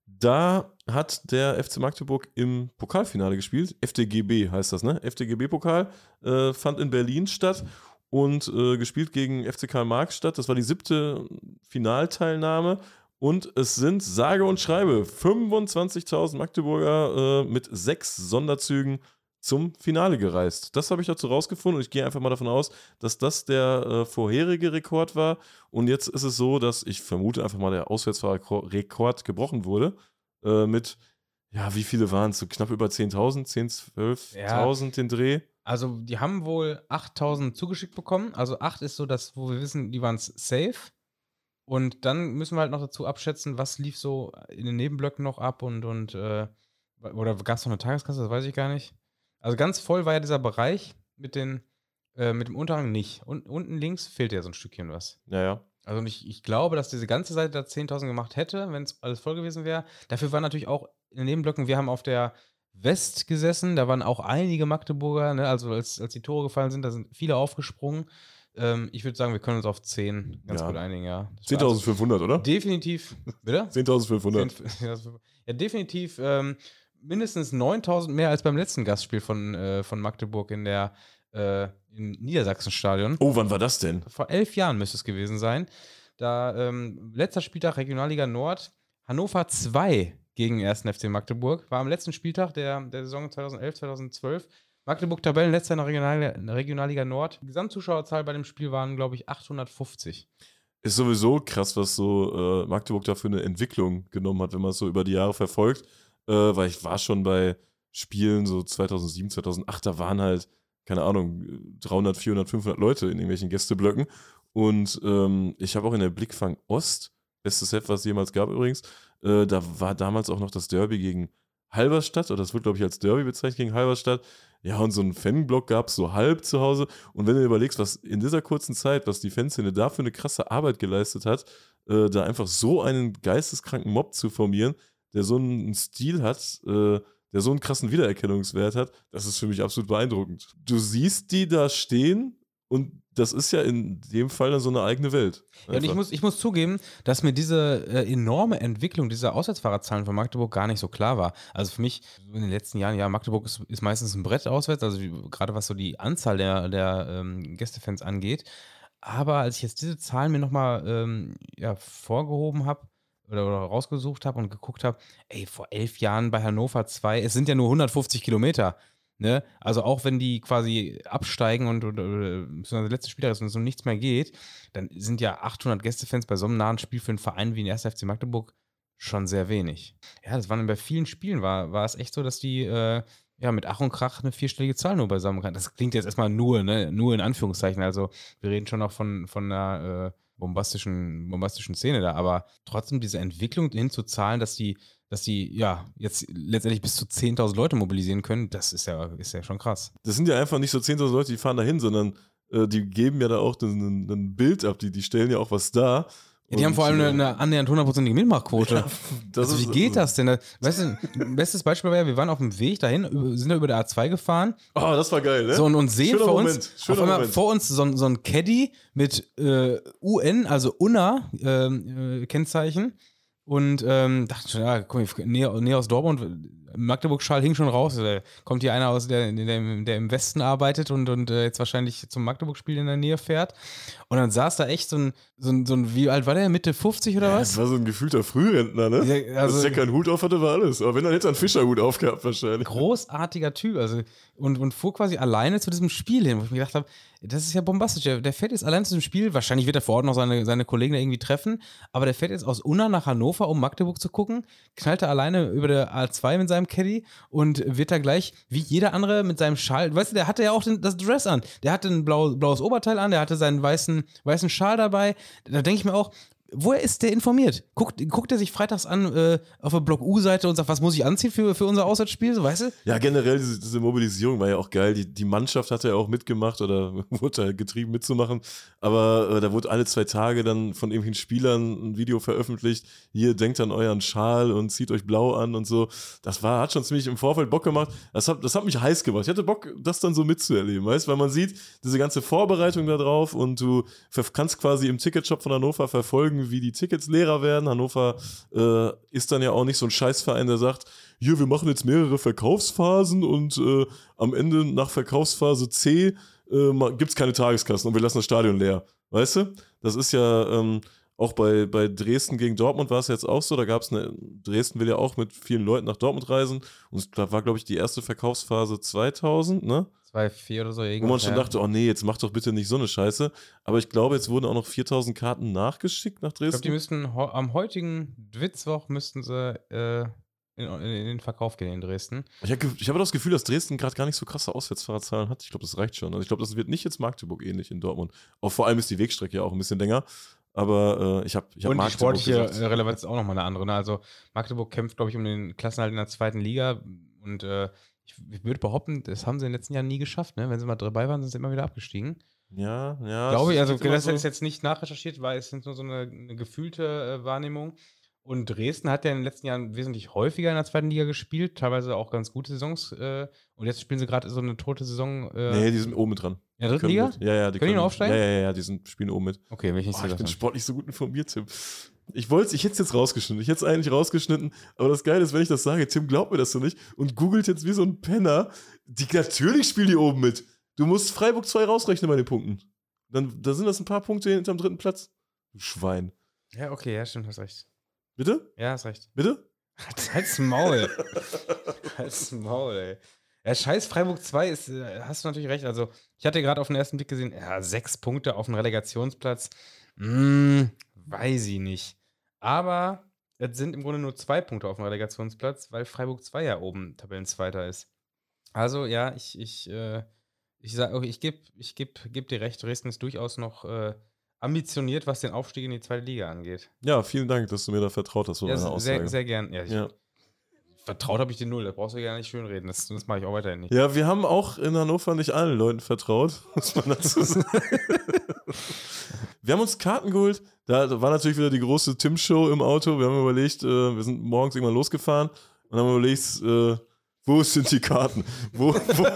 da hat der F C Magdeburg im Pokalfinale gespielt. F D G B heißt das, ne? F D G B-Pokal äh, fand in Berlin statt und äh, gespielt gegen F C Karl Marx statt. Das war die siebte Finalteilnahme. Und es sind sage und schreibe fünfundzwanzigtausend Magdeburger äh, mit sechs Sonderzügen zum Finale gereist. Das habe ich dazu rausgefunden und ich gehe einfach mal davon aus, dass das der äh, vorherige Rekord war. Und jetzt ist es so, dass ich vermute einfach mal der Auswärtsfahrerrekord gebrochen wurde. Äh, mit, ja, wie viele waren es? So knapp über zehntausend, zehntausend, zwölftausend den Dreh. Also, die haben wohl achttausend zugeschickt bekommen. Also, acht ist so das, wo wir wissen, die waren's safe. Und dann müssen wir halt noch dazu abschätzen, was lief so in den Nebenblöcken noch ab und und, äh oder gab's noch 'ne Tageskasse? Das weiß ich gar nicht. Also, ganz voll war ja dieser Bereich mit den äh, mit dem Unterrang nicht. Un unten links fehlt ja so 'n Stückchen was. Ja, ja. Also, und ich ich glaube, dass diese ganze Seite da zehntausend gemacht hätte, wenn's alles voll gewesen wäre. Dafür waren natürlich auch in den Nebenblöcken, wir haben auf der West gesessen, da waren auch einige Magdeburger, ne? Also, als als die Tore gefallen sind, da sind viele aufgesprungen. Ähm, ich würde sagen, wir können uns auf zehn ganz Ja. gut einigen, ja. zehntausendfünfhundert, oder? Definitiv. Bitte? zehntausendfünfhundert. Ja, definitiv, ähm, mindestens neuntausend mehr als beim letzten Gastspiel von, äh, von Magdeburg in der äh, im Niedersachsenstadion. Oh, wann war das denn? Vor elf Jahren müsste es gewesen sein. Da, ähm, letzter Spieltag Regionalliga Nord, Hannover zwei gegen ersten F C Magdeburg. War am letzten Spieltag der der Saison zweitausendelf, zweitausendzwölf. Magdeburg Tabellenletzter in der Regionalliga in der Regionalliga Nord. Die Gesamtzuschauerzahl bei dem Spiel waren, glaube ich, achthundertfünfzig. Ist sowieso krass, was so äh, Magdeburg da für eine Entwicklung genommen hat, wenn man es so über die Jahre verfolgt. Äh, weil ich war schon bei Spielen so zweitausendsieben, zweitausendacht, da waren halt, keine Ahnung, dreihundert, vierhundert, fünfhundert Leute in irgendwelchen Gästeblöcken. Und ähm, ich habe auch in der Blickfang Ost, bestes Set, was es jemals gab übrigens, äh, da war damals auch noch das Derby gegen Halberstadt, oder das wird, glaube ich, als Derby bezeichnet gegen Halberstadt. Ja, und so einen Fanblock gab es so halb zu Hause. Und wenn du überlegst, was in dieser kurzen Zeit, was die Fanszene da für eine krasse Arbeit geleistet hat, äh, da einfach so einen geisteskranken Mob zu formieren, der so einen Stil hat, äh, der so einen krassen Wiedererkennungswert hat, das ist für mich absolut beeindruckend. Du siehst die da stehen und das ist ja in dem Fall dann so eine eigene Welt. Ja, und ich muss, ich muss zugeben, dass mir diese äh, enorme Entwicklung dieser Auswärtsfahrerzahlen von Magdeburg gar nicht so klar war. Also für mich in den letzten Jahren, ja, Magdeburg ist, ist meistens ein Brett auswärts, also wie- gerade was so die Anzahl der, der ähm, Gästefans angeht. Aber als ich jetzt diese Zahlen mir nochmal ähm, ja, vorgehoben habe oder, oder rausgesucht habe und geguckt habe, ey, vor elf Jahren bei Hannover zwei, es sind ja nur hundertfünfzig Kilometer. Ne? Also auch wenn die quasi absteigen und, und, und der letzte Spieltag ist und es um nichts mehr geht, dann sind ja achthundert Gästefans bei so einem nahen Spiel für einen Verein wie den ersten F C Magdeburg schon sehr wenig. Ja, das waren bei vielen Spielen, war, war es echt so, dass die äh, ja mit Ach und Krach eine vierstellige Zahl nur beisammen kann. Das klingt jetzt erstmal nur, ne, nur in Anführungszeichen. Also wir reden schon noch von, von einer äh, bombastischen, bombastischen Szene da, aber trotzdem diese Entwicklung hin zu Zahlen, dass die dass die ja jetzt letztendlich bis zu zehntausend Leute mobilisieren können, das ist ja, ist ja schon krass. Das sind ja einfach nicht so zehntausend Leute, die fahren da hin, sondern äh, die geben ja da auch ein, ein Bild ab, die, die stellen ja auch was dar. Ja, die haben vor allem eine, eine annähernd hundertprozentige Mitmachquote. Ja, das also, wie ist- geht das denn? Weißt du, bestes Beispiel war ja, wir waren auf dem Weg dahin, über- sind da über der A zwei gefahren. Oh, das war geil, ne? So, und, und sehen Schöner vor Moment, uns, schöner auf einmal Moment. vor uns so, ein- so ein Caddy mit äh, U N, also U N A ähm, äh, Kennzeichen. Und ähm, dachte schon, ja, guck mal, näher, näher aus Dortmund, Magdeburg-Schal hing schon raus. Da kommt hier einer aus, der, der, der im Westen arbeitet und, und äh, jetzt wahrscheinlich zum Magdeburg-Spiel in der Nähe fährt. Und dann saß da echt so ein, so ein, so ein wie alt war der? Mitte fünfzig oder was? Das war so ein gefühlter Frührentner, ne? Ja, also- Dass der keinen Hut auf hatte, war alles. Aber wenn, dann hätte er einen Fischerhut aufgehabt wahrscheinlich. Großartiger Typ, also und, und fuhr quasi alleine zu diesem Spiel hin, wo ich mir gedacht habe, das ist ja bombastisch. Der, der fährt jetzt allein zu diesem Spiel. Wahrscheinlich wird er vor Ort noch seine, seine Kollegen da irgendwie treffen, aber der fährt jetzt aus Unna nach Hannover, um Magdeburg zu gucken, knallt er alleine über der A zwei mit seinem Caddy und wird da gleich, wie jeder andere, mit seinem Schal, weißt du, der hatte ja auch den, das Dress an. Der hatte ein blau, blaues Oberteil an, der hatte seinen weißen, weißen Schal dabei. Da denke ich mir auch, woher ist der informiert? Guckt, guckt er sich freitags an äh, auf der Block-U-Seite und sagt, was muss ich anziehen für, für unser Auswärtsspiel, so, weißt du? Ja, generell, diese, diese Mobilisierung war ja auch geil. Die, die Mannschaft hat ja auch mitgemacht oder wurde halt getrieben mitzumachen. Aber äh, da wurde alle zwei Tage dann von irgendwelchen Spielern ein Video veröffentlicht. Hier, denkt an euren Schal und zieht euch blau an und so. Das war, hat schon ziemlich im Vorfeld Bock gemacht. Das hat, das hat mich heiß gemacht. Ich hatte Bock, das dann so mitzuerleben, weißt du? Weil man sieht diese ganze Vorbereitung da drauf und du ver- kannst quasi im Ticketshop von Hannover verfolgen, wie die Tickets leerer werden. Hannover äh, ist dann ja auch nicht so ein Scheißverein, der sagt, hier, wir machen jetzt mehrere Verkaufsphasen und äh, am Ende nach Verkaufsphase C äh, gibt es keine Tageskassen und wir lassen das Stadion leer. Weißt du? Das ist ja ähm, auch bei, bei Dresden gegen Dortmund war es jetzt auch so. Da gab es eine, Dresden will ja auch mit vielen Leuten nach Dortmund reisen und es war, glaube ich, die erste Verkaufsphase zweitausend, ne? zwei vier oder so Wo irgendwas. man schon ja. dachte, oh nee, jetzt mach doch bitte nicht so eine Scheiße. Aber ich glaube, jetzt wurden auch noch viertausend Karten nachgeschickt nach Ich glaube, die Dresden. müssten ho- am heutigen Dwitzwoch müssten sie äh, in, in den Verkauf gehen in Dresden. Ich habe ich hab das Gefühl, dass Dresden gerade gar nicht so krasse Auswärtsfahrerzahlen hat. Ich glaube, das reicht schon. Also ich glaube, das wird nicht jetzt Magdeburg ähnlich in Dortmund. Auch vor allem ist die Wegstrecke ja auch ein bisschen länger. Aber äh, ich habe ich hab Und die Magdeburg sportliche gesagt. Relevanz ist auch nochmal eine andere. Ne? Also Magdeburg kämpft, glaube ich, um den Klassenerhalt in der zweiten Liga. Und äh, ich, ich würde behaupten, das haben sie in den letzten Jahren nie geschafft. Ne? Wenn sie mal dabei waren, sind sie immer wieder abgestiegen. Ja, ja. Glaube ich, also steht immer das so. ist jetzt nicht nachrecherchiert, weil es sind nur so eine, eine gefühlte äh, Wahrnehmung. Und Dresden hat ja in den letzten Jahren wesentlich häufiger in der zweiten Liga gespielt, teilweise auch ganz gute Saisons. Äh, und jetzt spielen sie gerade so eine tote Saison. Äh, Nee, die sind oben mit dran. in der Die dritten können Liga? mit. Ja, ja, die Können die noch mit. aufsteigen? Ja, ja, ja, die sind, spielen oben mit. Okay, wenn ich nicht Oh, so ich bin das sportlich so gut informiert, Tim. Ich wollte, ich hätte es jetzt rausgeschnitten. Ich hätte es eigentlich rausgeschnitten. Aber das Geile ist, wenn ich das sage, Tim glaubt mir das so nicht und googelt jetzt wie so ein Penner. Die, natürlich spielen die oben mit. Du musst Freiburg zwei rausrechnen bei den Punkten. Dann da sind das ein paar Punkte hinterm dritten Platz. Du Schwein. Ja, okay, ja, stimmt, hast recht. Bitte? Ja, hast recht. Bitte? Halt's Maul. Halt's Maul, ey. Ja, scheiß Freiburg zwei ist, äh, hast du natürlich recht. Also, ich hatte gerade auf den ersten Blick gesehen, ja, sechs Punkte auf dem Relegationsplatz. Hm, weiß ich nicht. Aber es sind im Grunde nur zwei Punkte auf dem Relegationsplatz, weil Freiburg zwei ja oben Tabellenzweiter ist. Also, ja, ich, ich, äh, ich sage, okay, ich gebe ich geb, geb dir recht, Dresden ist durchaus noch äh, ambitioniert, was den Aufstieg in die zweite Liga angeht. Ja, vielen Dank, dass du mir da vertraut hast, so Ja, meine Aussage. sehr, sehr gern. Ja, ich, Ja. Vertraut habe ich dir null, das brauchst du ja nicht schönreden. Das, das mache ich auch weiterhin nicht. Ja, wir haben auch in Hannover nicht allen Leuten vertraut, muss man dazu sagen. Wir haben uns Karten geholt. Da, da war natürlich wieder die große Tim-Show im Auto. Wir haben überlegt, äh, wir sind morgens irgendwann losgefahren und haben überlegt, äh, wo sind die Karten? Wo, wo,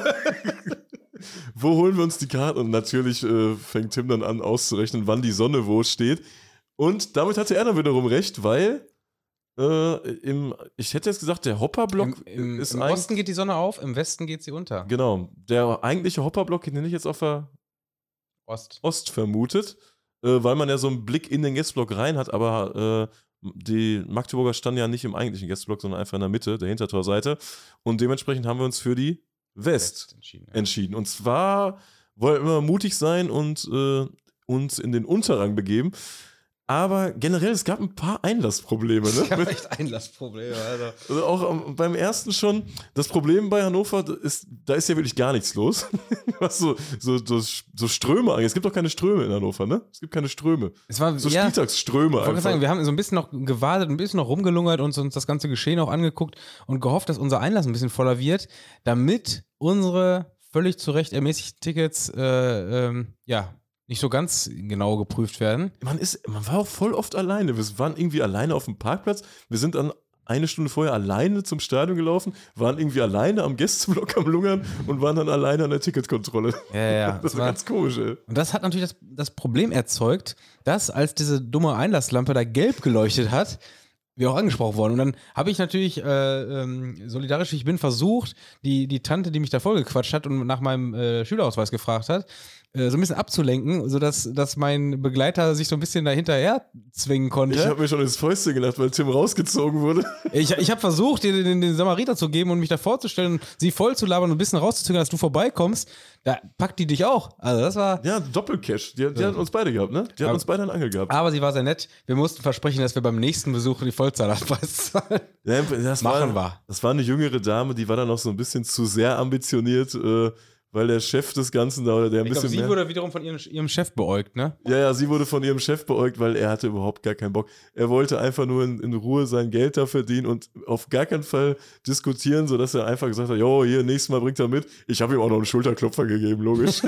wo holen wir uns die Karten? Und natürlich äh, fängt Tim dann an auszurechnen, wann die Sonne wo steht. Und damit hatte er dann wiederum recht, weil Äh, im, ich hätte jetzt gesagt, der Hopperblock Im, im, ist im eigentlich. Osten geht die Sonne auf, im Westen geht sie unter. Genau, der eigentliche Hopperblock, den ich jetzt auf der Ost. Ost vermutet, äh, weil man ja so einen Blick in den Gästeblock rein hat, aber äh, die Magdeburger standen ja nicht im eigentlichen Gästeblock, sondern einfach in der Mitte, der Hintertorseite. Und dementsprechend haben wir uns für die West, West entschieden. Ja. entschieden. Und zwar wollten wir mutig sein und äh, uns in den Unterrang begeben. Aber generell, es gab ein paar Einlassprobleme. Ne? Ich habe echt Einlassprobleme, Alter. Also auch ähm, beim ersten schon. Das Problem bei Hannover ist, da ist ja wirklich gar nichts los. Was so, so, so, so Ströme angeht. Es gibt doch keine Ströme in Hannover, ne? Es gibt keine Ströme. Es war, So ja, Spieltagsströme ich wollte einfach. sagen, wir haben so ein bisschen noch gewartet, ein bisschen noch rumgelungert und uns das ganze Geschehen auch angeguckt und gehofft, dass unser Einlass ein bisschen voller wird, damit unsere völlig zu Recht ermäßigten Tickets äh, ähm, ja, nicht so ganz genau geprüft werden. Man, ist, man war auch voll oft alleine. Wir waren irgendwie alleine auf dem Parkplatz. Wir sind dann eine Stunde vorher alleine zum Stadion gelaufen, waren irgendwie alleine am Gästeblock am Lungern und waren dann alleine an der Ticketkontrolle. Ja, ja, ja. Das war ganz komisch, ey. Und das hat natürlich das, das Problem erzeugt, dass als diese dumme Einlasslampe da gelb geleuchtet hat, wir auch angesprochen worden. Und dann habe ich natürlich, äh, ähm, solidarisch wie ich bin, versucht, die, die Tante, die mich da vollgequatscht hat und nach meinem äh, Schülerausweis gefragt hat, äh, so ein bisschen abzulenken, sodass dass mein Begleiter sich so ein bisschen dahinterher zwingen konnte. Ich habe mir schon ins Fäustchen gelacht, weil Tim rausgezogen wurde. Ich, ich habe versucht, dir den, den Samariter zu geben und mich da vorzustellen und sie voll zu labern und ein bisschen rauszuzögern, dass du vorbeikommst. Da packt die dich auch. Also das war... Ja, Doppelcash. Die, die Ja. hat uns beide gehabt, ne? Die hat Aber- uns beide einen Angel gehabt. Aber sie war sehr nett. Wir mussten versprechen, dass wir beim nächsten Besuch die Vollzahlerpreis zahlen. Ja, das Machen war, wir. Das war eine jüngere Dame, die war dann noch so ein bisschen zu sehr ambitioniert, äh, weil der Chef des Ganzen da, oder der ein Ich glaube, bisschen sie mehr. wurde wiederum von ihrem, ihrem Chef beäugt, ne? Ja, ja, sie wurde von ihrem Chef beäugt, weil er hatte überhaupt gar keinen Bock. Er wollte einfach nur in, in Ruhe sein Geld da verdienen und auf gar keinen Fall diskutieren, sodass er einfach gesagt hat, jo, hier, nächstes Mal bringt er mit. Ich habe ihm auch noch einen Schulterklopfer gegeben, logisch.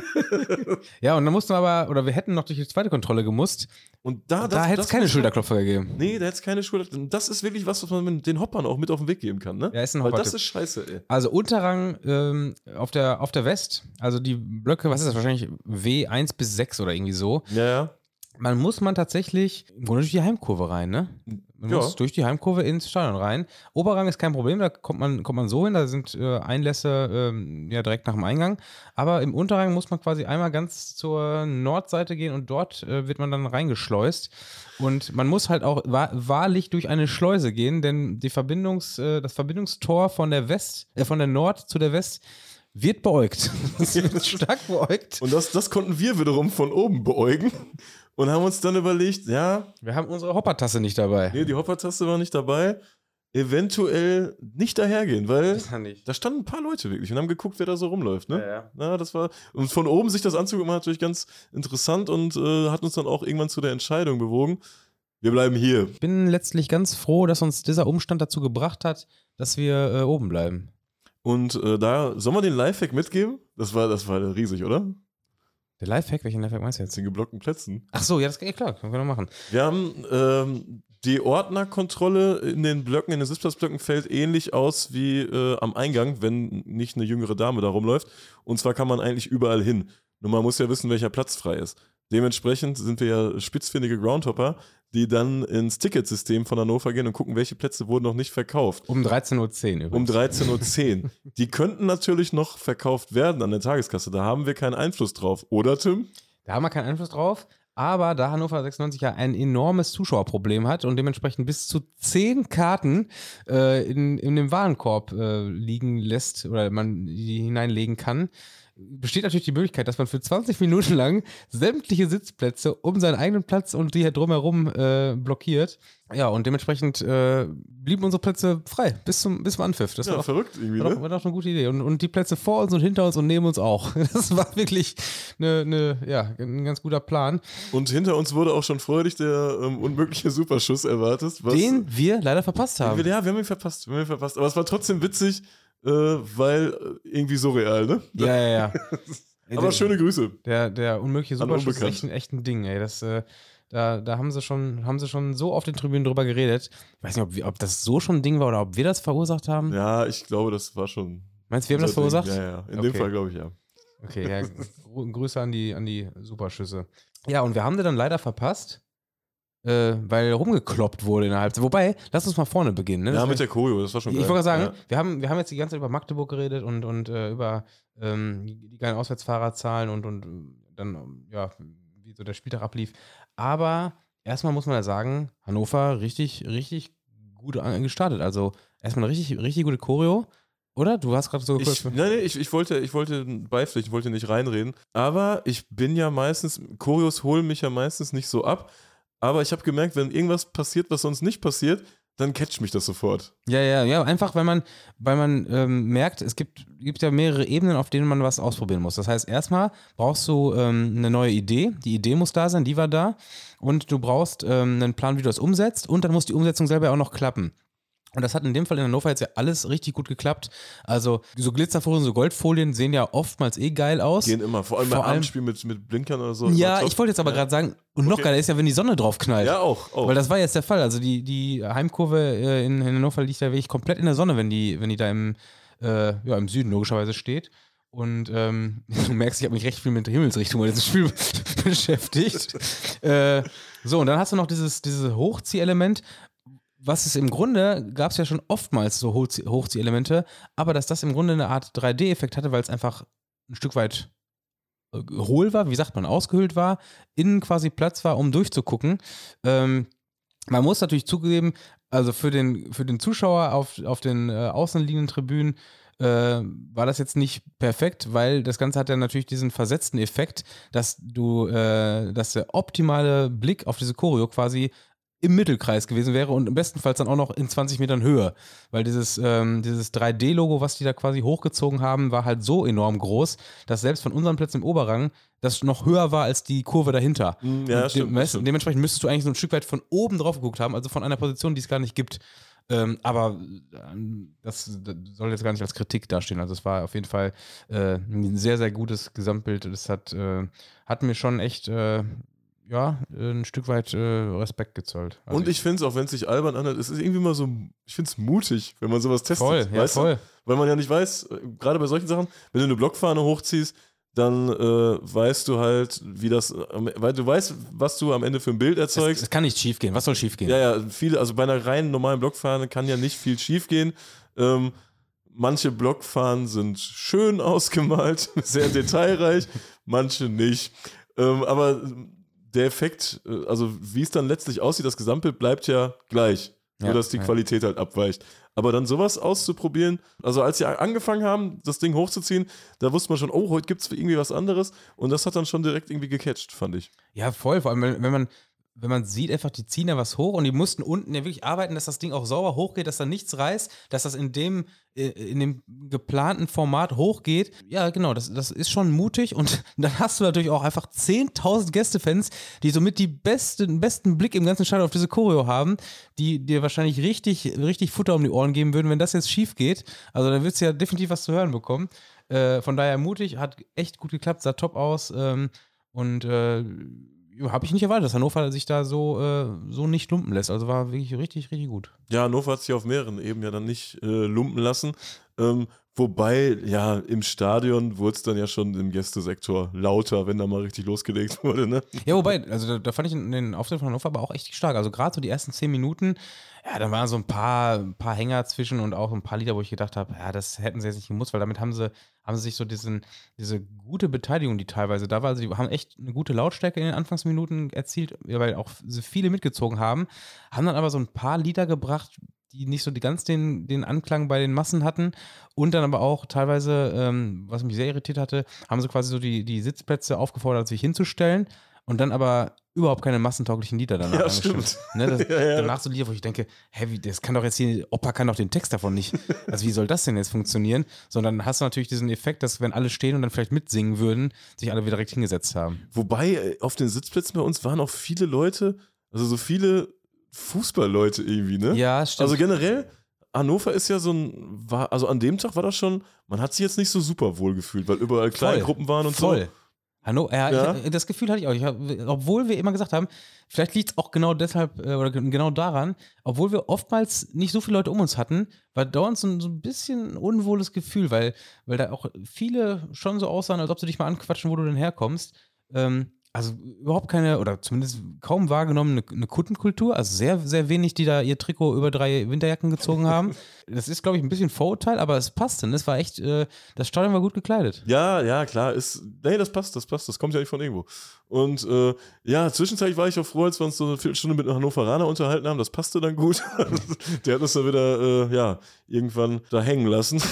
Ja, und dann mussten wir aber, oder wir hätten noch durch die zweite Kontrolle gemusst. Und da, Da hätte es keine muss man- Schulterklopfer gegeben. Nee, da hätte es keine Schulterklopfer. Das ist wirklich was, was man mit den Hoppern auch mit auf den Weg geben kann, ne? Ja, ist ein Weil das Hoppertipp. ist scheiße, ey. Also Unterrang ähm, auf, der, auf der West, also die Blöcke, was ist das, wahrscheinlich W eins bis sechs oder irgendwie so. Ja, ja. Man muss man tatsächlich im Grunde durch die Heimkurve rein, ne? Man Ja. muss durch die Heimkurve ins Stadion rein. Oberrang ist kein Problem, da kommt man, kommt man so hin, da sind äh, Einlässe ähm, ja direkt nach dem Eingang. Aber im Unterrang muss man quasi einmal ganz zur Nordseite gehen und dort äh, wird man dann reingeschleust. Und man muss halt auch wahr, wahrlich durch eine Schleuse gehen, denn die Verbindungs, äh, das Verbindungstor von der West, äh, von der Nord zu der West wird beäugt. Das wird stark beäugt. Und das, das konnten wir wiederum von oben beäugen und haben uns dann überlegt, ja, Wir haben unsere Hoppertasse nicht dabei. nee, die Hoppertaste war nicht dabei. eventuell nicht dahergehen, weil Das kann nicht. da standen ein paar Leute wirklich und haben geguckt, wer da so rumläuft, ne? Ja, ja. Na, das war, und von oben sich das anzugucken, war natürlich ganz interessant und äh, hat uns dann auch irgendwann zu der Entscheidung bewogen, wir bleiben hier. Ich bin letztlich ganz froh, dass uns dieser Umstand dazu gebracht hat, dass wir äh, oben bleiben. Und äh, da, sollen wir den Lifehack mitgeben? Das war, das war riesig, oder? Der Lifehack, welchen Lifehack meinst du jetzt? Den geblockten Plätzen. Ach so, ja, das geht klar, können wir noch machen. Wir haben ähm, die Ordnerkontrolle in den Blöcken, in den Sitzplatzblöcken fällt ähnlich aus wie äh, am Eingang, wenn nicht eine jüngere Dame da rumläuft. Und zwar kann man eigentlich überall hin. Nur man muss ja wissen, welcher Platz frei ist. Dementsprechend sind wir ja spitzfindige Groundhopper, die dann ins Ticketsystem von Hannover gehen und gucken, welche Plätze wurden noch nicht verkauft. Um dreizehn Uhr zehn übrigens. Um dreizehn Uhr zehn. Die könnten natürlich noch verkauft werden an der Tageskasse. Da haben wir keinen Einfluss drauf. Oder, Tim? Da haben wir keinen Einfluss drauf. Aber da Hannover sechsundneunzig ja ein enormes Zuschauerproblem hat und dementsprechend bis zu zehn Karten äh, in, in dem Warenkorb äh, liegen lässt oder man die hineinlegen kann, besteht natürlich die Möglichkeit, dass man für zwanzig Minuten lang sämtliche Sitzplätze um seinen eigenen Platz und die hier drumherum äh, blockiert. Ja, und dementsprechend äh, blieben unsere Plätze frei bis zum, bis zum Anpfiff. Das Ja, war doch, verrückt irgendwie, war, doch, ne? war doch eine gute Idee. Und, und die Plätze vor uns und hinter uns und neben uns auch. Das war wirklich eine, eine, ja, ein ganz guter Plan. Und hinter uns wurde auch schon freudig der ähm, unmögliche Superschuss erwartet. Was, Den wir leider verpasst haben. Ja, wir haben ihn verpasst. Wir haben ihn verpasst. Aber es war trotzdem witzig, äh, weil äh, irgendwie surreal, ne? Ja, ja, ja. Aber der, schöne Grüße. Der, der unmögliche An Superschuss ist Unbekannt. echt ein, echt ein Ding, ey. Das, äh, da, da haben sie schon, haben sie schon so auf den Tribünen drüber geredet. Ich weiß nicht, ob, wir- ob das so schon ein Ding war oder ob wir das verursacht haben. Ja, ich glaube, das war schon. Meinst du, wir haben das unser Ding. verursacht? Ja, ja. In Okay. dem Fall glaube ich ja. Okay, ja. Gru- Grüße an die, an die Superschüsse. Ja, und wir haben sie dann leider verpasst, äh, weil rumgekloppt wurde in der Halbzeit. Wobei, lass uns mal vorne beginnen. Ne? Ja, Das mit wär- der Choreo, das war schon Ich geil. wollte gerade sagen, Ja. wir, haben, wir haben jetzt die ganze Zeit über Magdeburg geredet und, und äh, über ähm, die geilen Auswärtsfahrerzahlen und, und äh, dann, ähm, ja, wie so der Spieltag ablief. Aber erstmal muss man ja sagen, Hannover richtig, richtig gut an- gestartet. Also erstmal eine richtig, richtig gute Choreo, oder? Du hast gerade so Ich, nein, nee, ich, ich, wollte, ich wollte beipflichten, ich wollte nicht reinreden. Aber ich bin ja meistens, Choreos holen mich ja meistens nicht so ab. Aber ich habe gemerkt, wenn irgendwas passiert, was sonst nicht passiert, dann catcht mich das sofort. Ja, ja, ja, einfach, weil man, weil man ähm, merkt, es gibt, gibt ja mehrere Ebenen, auf denen man was ausprobieren muss. Das heißt, erstmal brauchst du ähm, eine neue Idee. Die Idee muss da sein, die war da. Und du brauchst ähm, einen Plan, wie du das umsetzt. Und dann muss die Umsetzung selber auch noch klappen. Und das hat in dem Fall in Hannover jetzt ja alles richtig gut geklappt. Also so Glitzerfolien, so Goldfolien sehen ja oftmals eh geil aus. Gehen immer, vor allem Vor bei allem- Abendspielen mit, mit Blinkern oder so. Ja, Immer top. ich wollte jetzt aber Ja. gerade sagen, und noch Okay. geiler ist ja, wenn die Sonne drauf knallt. Ja, auch. auch. Weil das war jetzt der Fall. Also die, die Heimkurve äh, in, in Hannover liegt ja wirklich komplett in der Sonne, wenn die, wenn die da im, äh, ja, im Süden logischerweise steht. Und ähm, du merkst, ich habe mich recht viel mit der Himmelsrichtung bei diesem Spiel beschäftigt. äh, so, und dann hast du noch dieses, dieses Hochziehelement. Was es im Grunde, gab es ja schon oftmals so Hochzie- Hochziehelemente, aber dass das im Grunde eine Art drei D-Effekt hatte, weil es einfach ein Stück weit äh, hohl war, wie sagt man, ausgehöhlt war, innen quasi Platz war, um durchzugucken. Ähm, man muss natürlich zugeben, also für den, für den Zuschauer auf, auf den äh, außenliegenden Tribünen äh, war das jetzt nicht perfekt, weil das Ganze hat ja natürlich diesen versetzten Effekt, dass du, äh, dass der optimale Blick auf diese Choreo quasi im Mittelkreis gewesen wäre und im bestenfalls dann auch noch in zwanzig Metern Höhe, weil dieses, ähm, dieses drei D-Logo, was die da quasi hochgezogen haben, war halt so enorm groß, dass selbst von unseren Plätzen im Oberrang das noch höher war als die Kurve dahinter. Mm, ja, Und stimmt, dem, stimmt. Dementsprechend müsstest du eigentlich so ein Stück weit von oben drauf geguckt haben, also von einer Position, die es gar nicht gibt. Ähm, aber ähm, das, das soll jetzt gar nicht als Kritik dastehen. Also es war auf jeden Fall äh, ein sehr, sehr gutes Gesamtbild. Das hat, äh, hat mir schon echt äh, ja, ein Stück weit äh, Respekt gezollt. Also Und ich finde es, auch wenn es sich albern anhört, es ist irgendwie mal so, ich finde es mutig, wenn man sowas testet. voll, ja, weißt voll. Du? Weil man ja nicht weiß, äh, gerade bei solchen Sachen, wenn du eine Blockfahne hochziehst, dann äh, weißt du halt, wie das, äh, weil du weißt, was du am Ende für ein Bild Es, erzeugst. es kann nicht schief gehen. Was soll schief gehen? Ja, ja, viele, also bei einer reinen normalen Blockfahne kann ja nicht viel schief gehen. Ähm, manche Blockfahnen sind schön ausgemalt, sehr detailreich, manche nicht. Ähm, aber der Effekt, äh, also wie es dann letztlich aussieht, das Gesamtbild bleibt ja gleich. Nur, Ja, dass die ja. Qualität halt abweicht. Aber dann sowas auszuprobieren, also als sie angefangen haben, das Ding hochzuziehen, da wusste man schon, oh, heute gibt es irgendwie was anderes. Und das hat dann schon direkt irgendwie gecatcht, fand ich. Ja, voll. Vor allem, wenn, wenn man wenn man sieht, einfach, die ziehen da was hoch und die mussten unten ja wirklich arbeiten, dass das Ding auch sauber hochgeht, dass da nichts reißt, dass das in dem, äh, in dem geplanten Format hochgeht. Ja, genau, das, das ist schon mutig und dann hast du natürlich auch einfach zehntausend Gästefans, die somit die beste, den besten Blick im ganzen Stadion auf diese Choreo haben, die dir wahrscheinlich richtig, richtig Futter um die Ohren geben würden, wenn das jetzt schief geht. Also da würdest du ja definitiv was zu hören bekommen. Äh, von daher mutig, hat echt gut geklappt, sah top aus ähm, und äh, habe ich nicht erwartet, dass Hannover sich da so, äh, so nicht lumpen lässt. Also war wirklich richtig, richtig gut. Ja, Hannover hat sich auf mehreren Ebenen ja dann nicht äh, lumpen lassen. Ähm, wobei, ja, im Stadion wurde es dann ja schon im Gästesektor lauter, wenn da mal richtig losgelegt wurde, ne? Ja, wobei, also da, da fand ich den Auftritt von Hannover aber auch echt stark. Also gerade so die ersten zehn Minuten, ja, da waren so ein paar, ein paar Hänger zwischen und auch ein paar Lieder, wo ich gedacht habe, ja, das hätten sie jetzt nicht gemusst, weil damit haben sie, haben sie sich so diesen, diese gute Beteiligung, die teilweise da war, also die haben echt eine gute Lautstärke in den Anfangsminuten erzielt, weil auch sie viele mitgezogen haben, haben dann aber so ein paar Lieder gebracht, die nicht so die ganz den, den Anklang bei den Massen hatten und dann aber auch teilweise, ähm, was mich sehr irritiert hatte, haben sie quasi so die, die Sitzplätze aufgefordert, sich hinzustellen und dann aber überhaupt keine massentauglichen Lieder danach Ja, angestimmt. stimmt. Ne, das, Ja, ja. Danach so Lieder, wo ich denke, hä, wie, das kann doch jetzt hier, Opa kann doch den Text davon nicht, also wie soll das denn jetzt funktionieren? Sondern hast du natürlich diesen Effekt, dass wenn alle stehen und dann vielleicht mitsingen würden, sich alle wieder direkt hingesetzt haben. Wobei, äh, auf den Sitzplätzen bei uns waren auch viele Leute, also so viele Fußballleute irgendwie, ne? Ja, stimmt. Also generell, Hannover ist ja so ein, war, also an dem Tag war das schon, man hat sich jetzt nicht so super wohl gefühlt, weil überall kleine Voll. Gruppen waren und Voll. so. Hanno, ja, Ja. Ich, das Gefühl hatte ich auch. Ich hab, obwohl wir immer gesagt haben, vielleicht liegt es auch genau deshalb äh, oder ge- genau daran, obwohl wir oftmals nicht so viele Leute um uns hatten, war dauernd so, ein- so ein bisschen ein unwohles Gefühl, weil, weil da auch viele schon so aussahen, als ob sie dich mal anquatschen, wo du denn herkommst. Ähm, also überhaupt keine, oder zumindest kaum wahrgenommen, eine, eine Kuttenkultur. Also sehr, sehr wenig, die da ihr Trikot über drei Winterjacken gezogen haben. Das ist, glaube ich, ein bisschen Vorurteil, aber es passte. Ne? Es war echt, äh, das Stadion war gut gekleidet. Ja, ja, klar, ist, nee, das passt, das passt, das kommt ja nicht von irgendwo. Und äh, ja, zwischenzeitlich war ich auch froh, als wir uns so eine Viertelstunde mit einem Hannoveraner unterhalten haben, das passte dann gut. Der hat uns dann wieder, äh, ja, irgendwann da hängen lassen.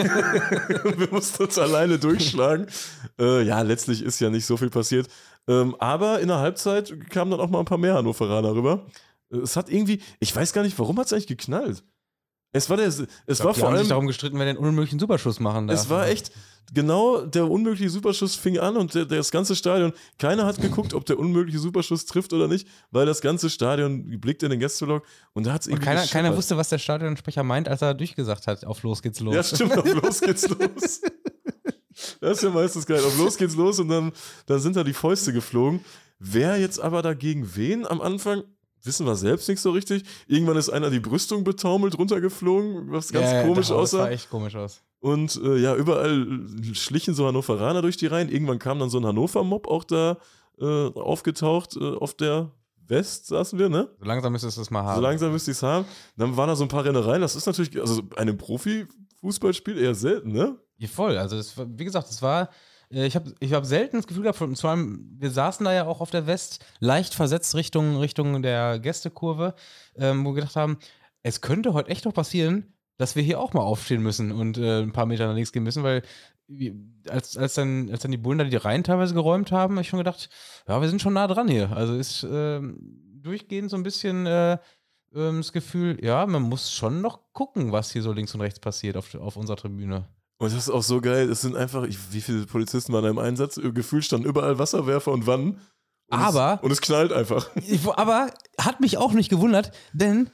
Wir mussten uns alleine durchschlagen. Äh, ja, letztlich ist ja nicht so viel passiert. Ähm, aber in der Halbzeit kamen dann auch mal ein paar mehr Hannoveraner rüber. Äh, Es hat irgendwie, ich weiß gar nicht, warum hat es eigentlich geknallt? Es war der, es Ich war glaub, die vor haben allem, sich darum gestritten, wer den unmöglichen Superschuss machen darf. es war echt, genau, der unmögliche Superschuss fing an und der, das ganze Stadion, keiner hat geguckt, ob der unmögliche Superschuss trifft oder nicht, weil das ganze Stadion blickt in den Gästeblock und da hat es Und irgendwie keiner, geschippert. keiner wusste, was der Stadionsprecher meint, als er durchgesagt hat, auf los geht's los. Ja, stimmt, auf los geht's los. Das ist ja meistens geil. Auf los geht's los und dann, dann sind da die Fäuste geflogen. Wer jetzt aber dagegen wen am Anfang, wissen wir selbst nicht so richtig. Irgendwann ist einer die Brüstung betaumelt runtergeflogen, was ganz Ja, ja, komisch das aussah. sah echt komisch aus. Und äh, ja, überall schlichen so Hannoveraner durch die Reihen. Irgendwann kam dann so ein Hannover-Mob auch da äh, aufgetaucht. Äh, auf der West saßen wir, ne? So langsam müsstest du es mal haben. So langsam müsste ich es haben. Dann waren da so ein paar Rennereien. Das ist natürlich, also einem Profi-Fußballspiel eher selten, ne? Ja, voll. Also, das war, wie gesagt, das war. äh, Ich habe ich hab selten das Gefühl gehabt, von- vor allem, wir saßen da ja auch auf der West, leicht versetzt Richtung, Richtung der Gästekurve, ähm, wo wir gedacht haben, es könnte heute echt noch passieren, dass wir hier auch mal aufstehen müssen und äh, ein paar Meter nach links gehen müssen, weil wie- als, als, dann, als dann die Bullen da die Reihen teilweise geräumt haben, habe ich schon gedacht, ja, wir sind schon nah dran hier. Also ist ähm, durchgehend so ein bisschen äh, ähm, das Gefühl, ja, man muss schon noch gucken, was hier so links und rechts passiert auf, auf unserer Tribüne. Und das ist auch so geil. Es sind einfach, ich, wie viele Polizisten waren da im Einsatz? Gefühlt standen überall Wasserwerfer und Wannen. Und Aber- Es, und es knallt einfach. Ich- Aber hat mich auch nicht gewundert, denn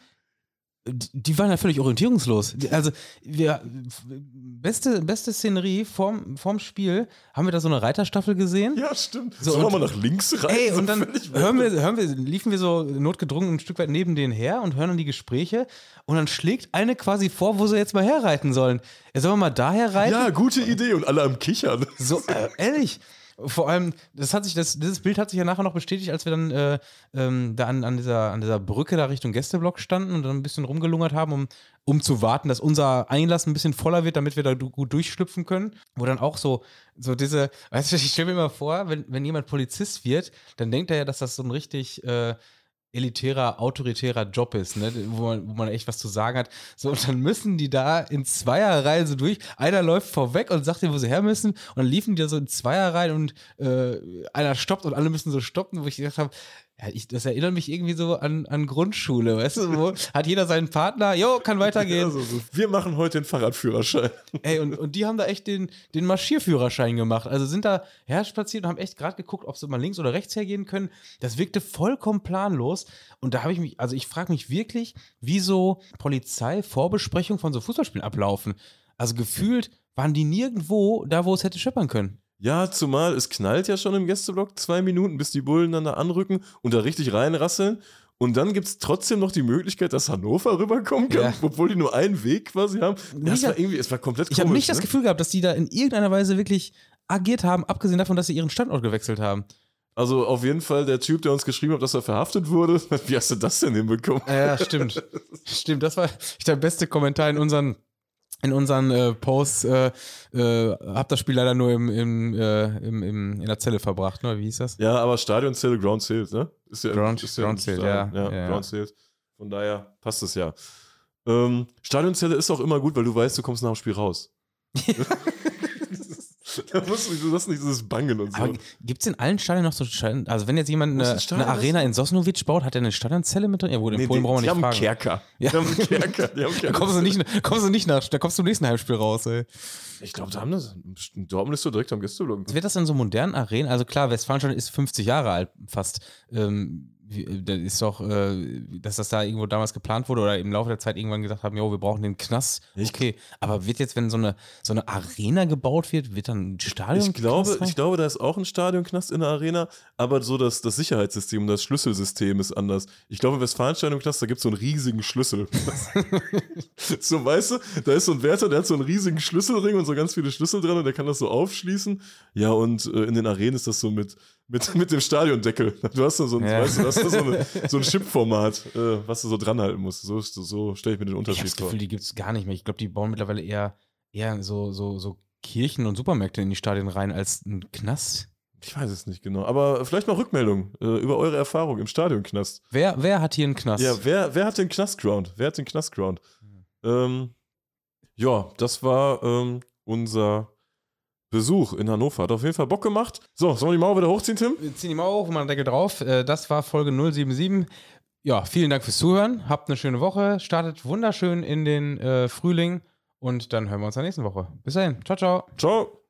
die die waren ja völlig orientierungslos. Die- Also, wir, beste, beste Szenerie vorm, vorm Spiel, haben wir da so eine Reiterstaffel gesehen. Ja, stimmt. So, Sollen wir und- mal nach links rein? Ey, So und dann völlig hören wir, weg. hören wir, liefen wir so notgedrungen ein Stück weit neben denen her und hören dann die Gespräche. Und dann schlägt eine quasi vor, wo sie jetzt mal herreiten sollen. Ja, sollen wir mal daher reiten? Ja, gute Idee. Und alle am Kichern. So, äh, ehrlich. Vor allem, das hat sich, das, dieses Bild hat sich ja nachher noch bestätigt, als wir dann äh, ähm, da an, an, dieser, an dieser Brücke da Richtung Gästeblock standen und dann ein bisschen rumgelungert haben, um, um zu warten, dass unser Einlass ein bisschen voller wird, damit wir da du- gut durchschlüpfen können. Wo dann auch so, so diese, weißt du, ich stelle mir immer vor, wenn, wenn jemand Polizist wird, dann denkt er ja, dass das so ein richtig äh, elitärer, autoritärer Job ist, ne? wo, man, wo man echt was zu sagen hat. So, und dann müssen die da in Zweierreihen so durch. Einer läuft vorweg und sagt dir, wo sie her müssen. Und dann liefen die da so in Zweierreihen und äh, einer stoppt und alle müssen so stoppen, wo ich gedacht habe, Ja, ich, das erinnert mich irgendwie so an, an Grundschule, weißt du, wo hat jeder seinen Partner, jo, kann weitergehen. Also, so, wir machen heute den Fahrradführerschein. Ey, und, und die haben da echt den, den Marschierführerschein gemacht. Also sind da herspaziert und haben echt gerade geguckt, ob sie mal links oder rechts hergehen können. Das wirkte vollkommen planlos. Und da habe ich mich, also ich frage mich wirklich, wie so Polizei-Vorbesprechungen von so Fußballspielen ablaufen. Also gefühlt waren die nirgendwo da, wo es hätte scheppern können. Ja, zumal es knallt ja schon im Gästeblock zwei Minuten, bis die Bullen dann da anrücken und da richtig reinrasseln. Und dann gibt es trotzdem noch die Möglichkeit, dass Hannover rüberkommen kann, ja. obwohl die nur einen Weg quasi haben. Das war irgendwie, es war komplett komisch. Ich habe nicht ne? das Gefühl gehabt, dass die da in irgendeiner Weise wirklich agiert haben, abgesehen davon, dass sie ihren Standort gewechselt haben. Also auf jeden Fall der Typ, der uns geschrieben hat, dass er verhaftet wurde. Wie hast du das denn hinbekommen? Ja, stimmt. Stimmt, das war der beste Kommentar in unseren In unseren äh, Posts äh, äh, hab das Spiel leider nur im, im, äh, im, im, in der Zelle verbracht, ne? Wie hieß das? Ja, aber Stadionzelle, Ground Sales, ne? Ist ja, Ground, ist ja Ground Sales, ja. ja, ja. Ground Sales. Von daher passt es ja. Ähm, Stadionzelle ist auch immer gut, weil du weißt, du kommst nach dem Spiel raus. Da musst du, du hast nicht dieses Bangen und so. Gibt es in allen Stadien noch so Stadien? Also, wenn jetzt jemand eine, eine Arena in Sosnowiec baut, hat er eine Stadionzelle mit drin? Ja, gut, in nee, Polen die, brauchen wir nicht fragen. Kerker. Ja. Die haben einen Kerker. Die haben Kerker. Da kommst du, nicht, kommst du nicht nach, da kommst du im nächsten Heimspiel raus, ey. Ich glaube, da haben das. Dortmund ist so direkt am Gästeblock. Wird das in so modernen Arenen? Also, klar, Westfalenstadion ist fünfzig Jahre alt fast. Ähm, das ist doch, äh, dass das da irgendwo damals geplant wurde oder im Laufe der Zeit irgendwann gesagt haben, jo, wir brauchen den Knast. Okay, aber wird jetzt, wenn so eine, so eine Arena gebaut wird, wird dann ein Stadion? Ich glaube, ich glaube, da ist auch ein Stadionknast in der Arena, aber so das, das Sicherheitssystem und das Schlüsselsystem ist anders. Ich glaube, im Westfalenstadion-Knast, da gibt es so einen riesigen Schlüssel. So, weißt du, da ist so ein Wärter, der hat so einen riesigen Schlüsselring und so ganz viele Schlüssel dran und der kann das so aufschließen. Ja, und äh, in den Arenen ist das so mit, mit, mit dem Stadiondeckel. Du hast da so ein, ja. weißt du, das ist so, eine, so ein Chip-Format, äh, was du so dranhalten musst. So, so stelle ich mir den Unterschied ich vor. Ich habe das Gefühl, die gibt es gar nicht mehr. Ich glaube, die bauen mittlerweile eher, eher so, so, so Kirchen und Supermärkte in die Stadien rein als ein Knast. Ich weiß es nicht genau. Aber vielleicht mal Rückmeldung äh, über eure Erfahrung im Stadionknast. Wer, wer hat hier einen Knast? Ja, wer, wer hat den Knastground? Wer hat den Knastground? Mhm. Ähm, ja, das war ähm, unser Besuch in Hannover. Hat auf jeden Fall Bock gemacht. So, sollen wir die Mauer wieder hochziehen, Tim? Wir ziehen die Mauer hoch, machen den Deckel drauf. Das war Folge null sieben sieben. Ja, vielen Dank fürs Zuhören. Habt eine schöne Woche. Startet wunderschön in den äh, Frühling. Und dann hören wir uns in der nächsten Woche. Bis dahin. Ciao, ciao. Ciao.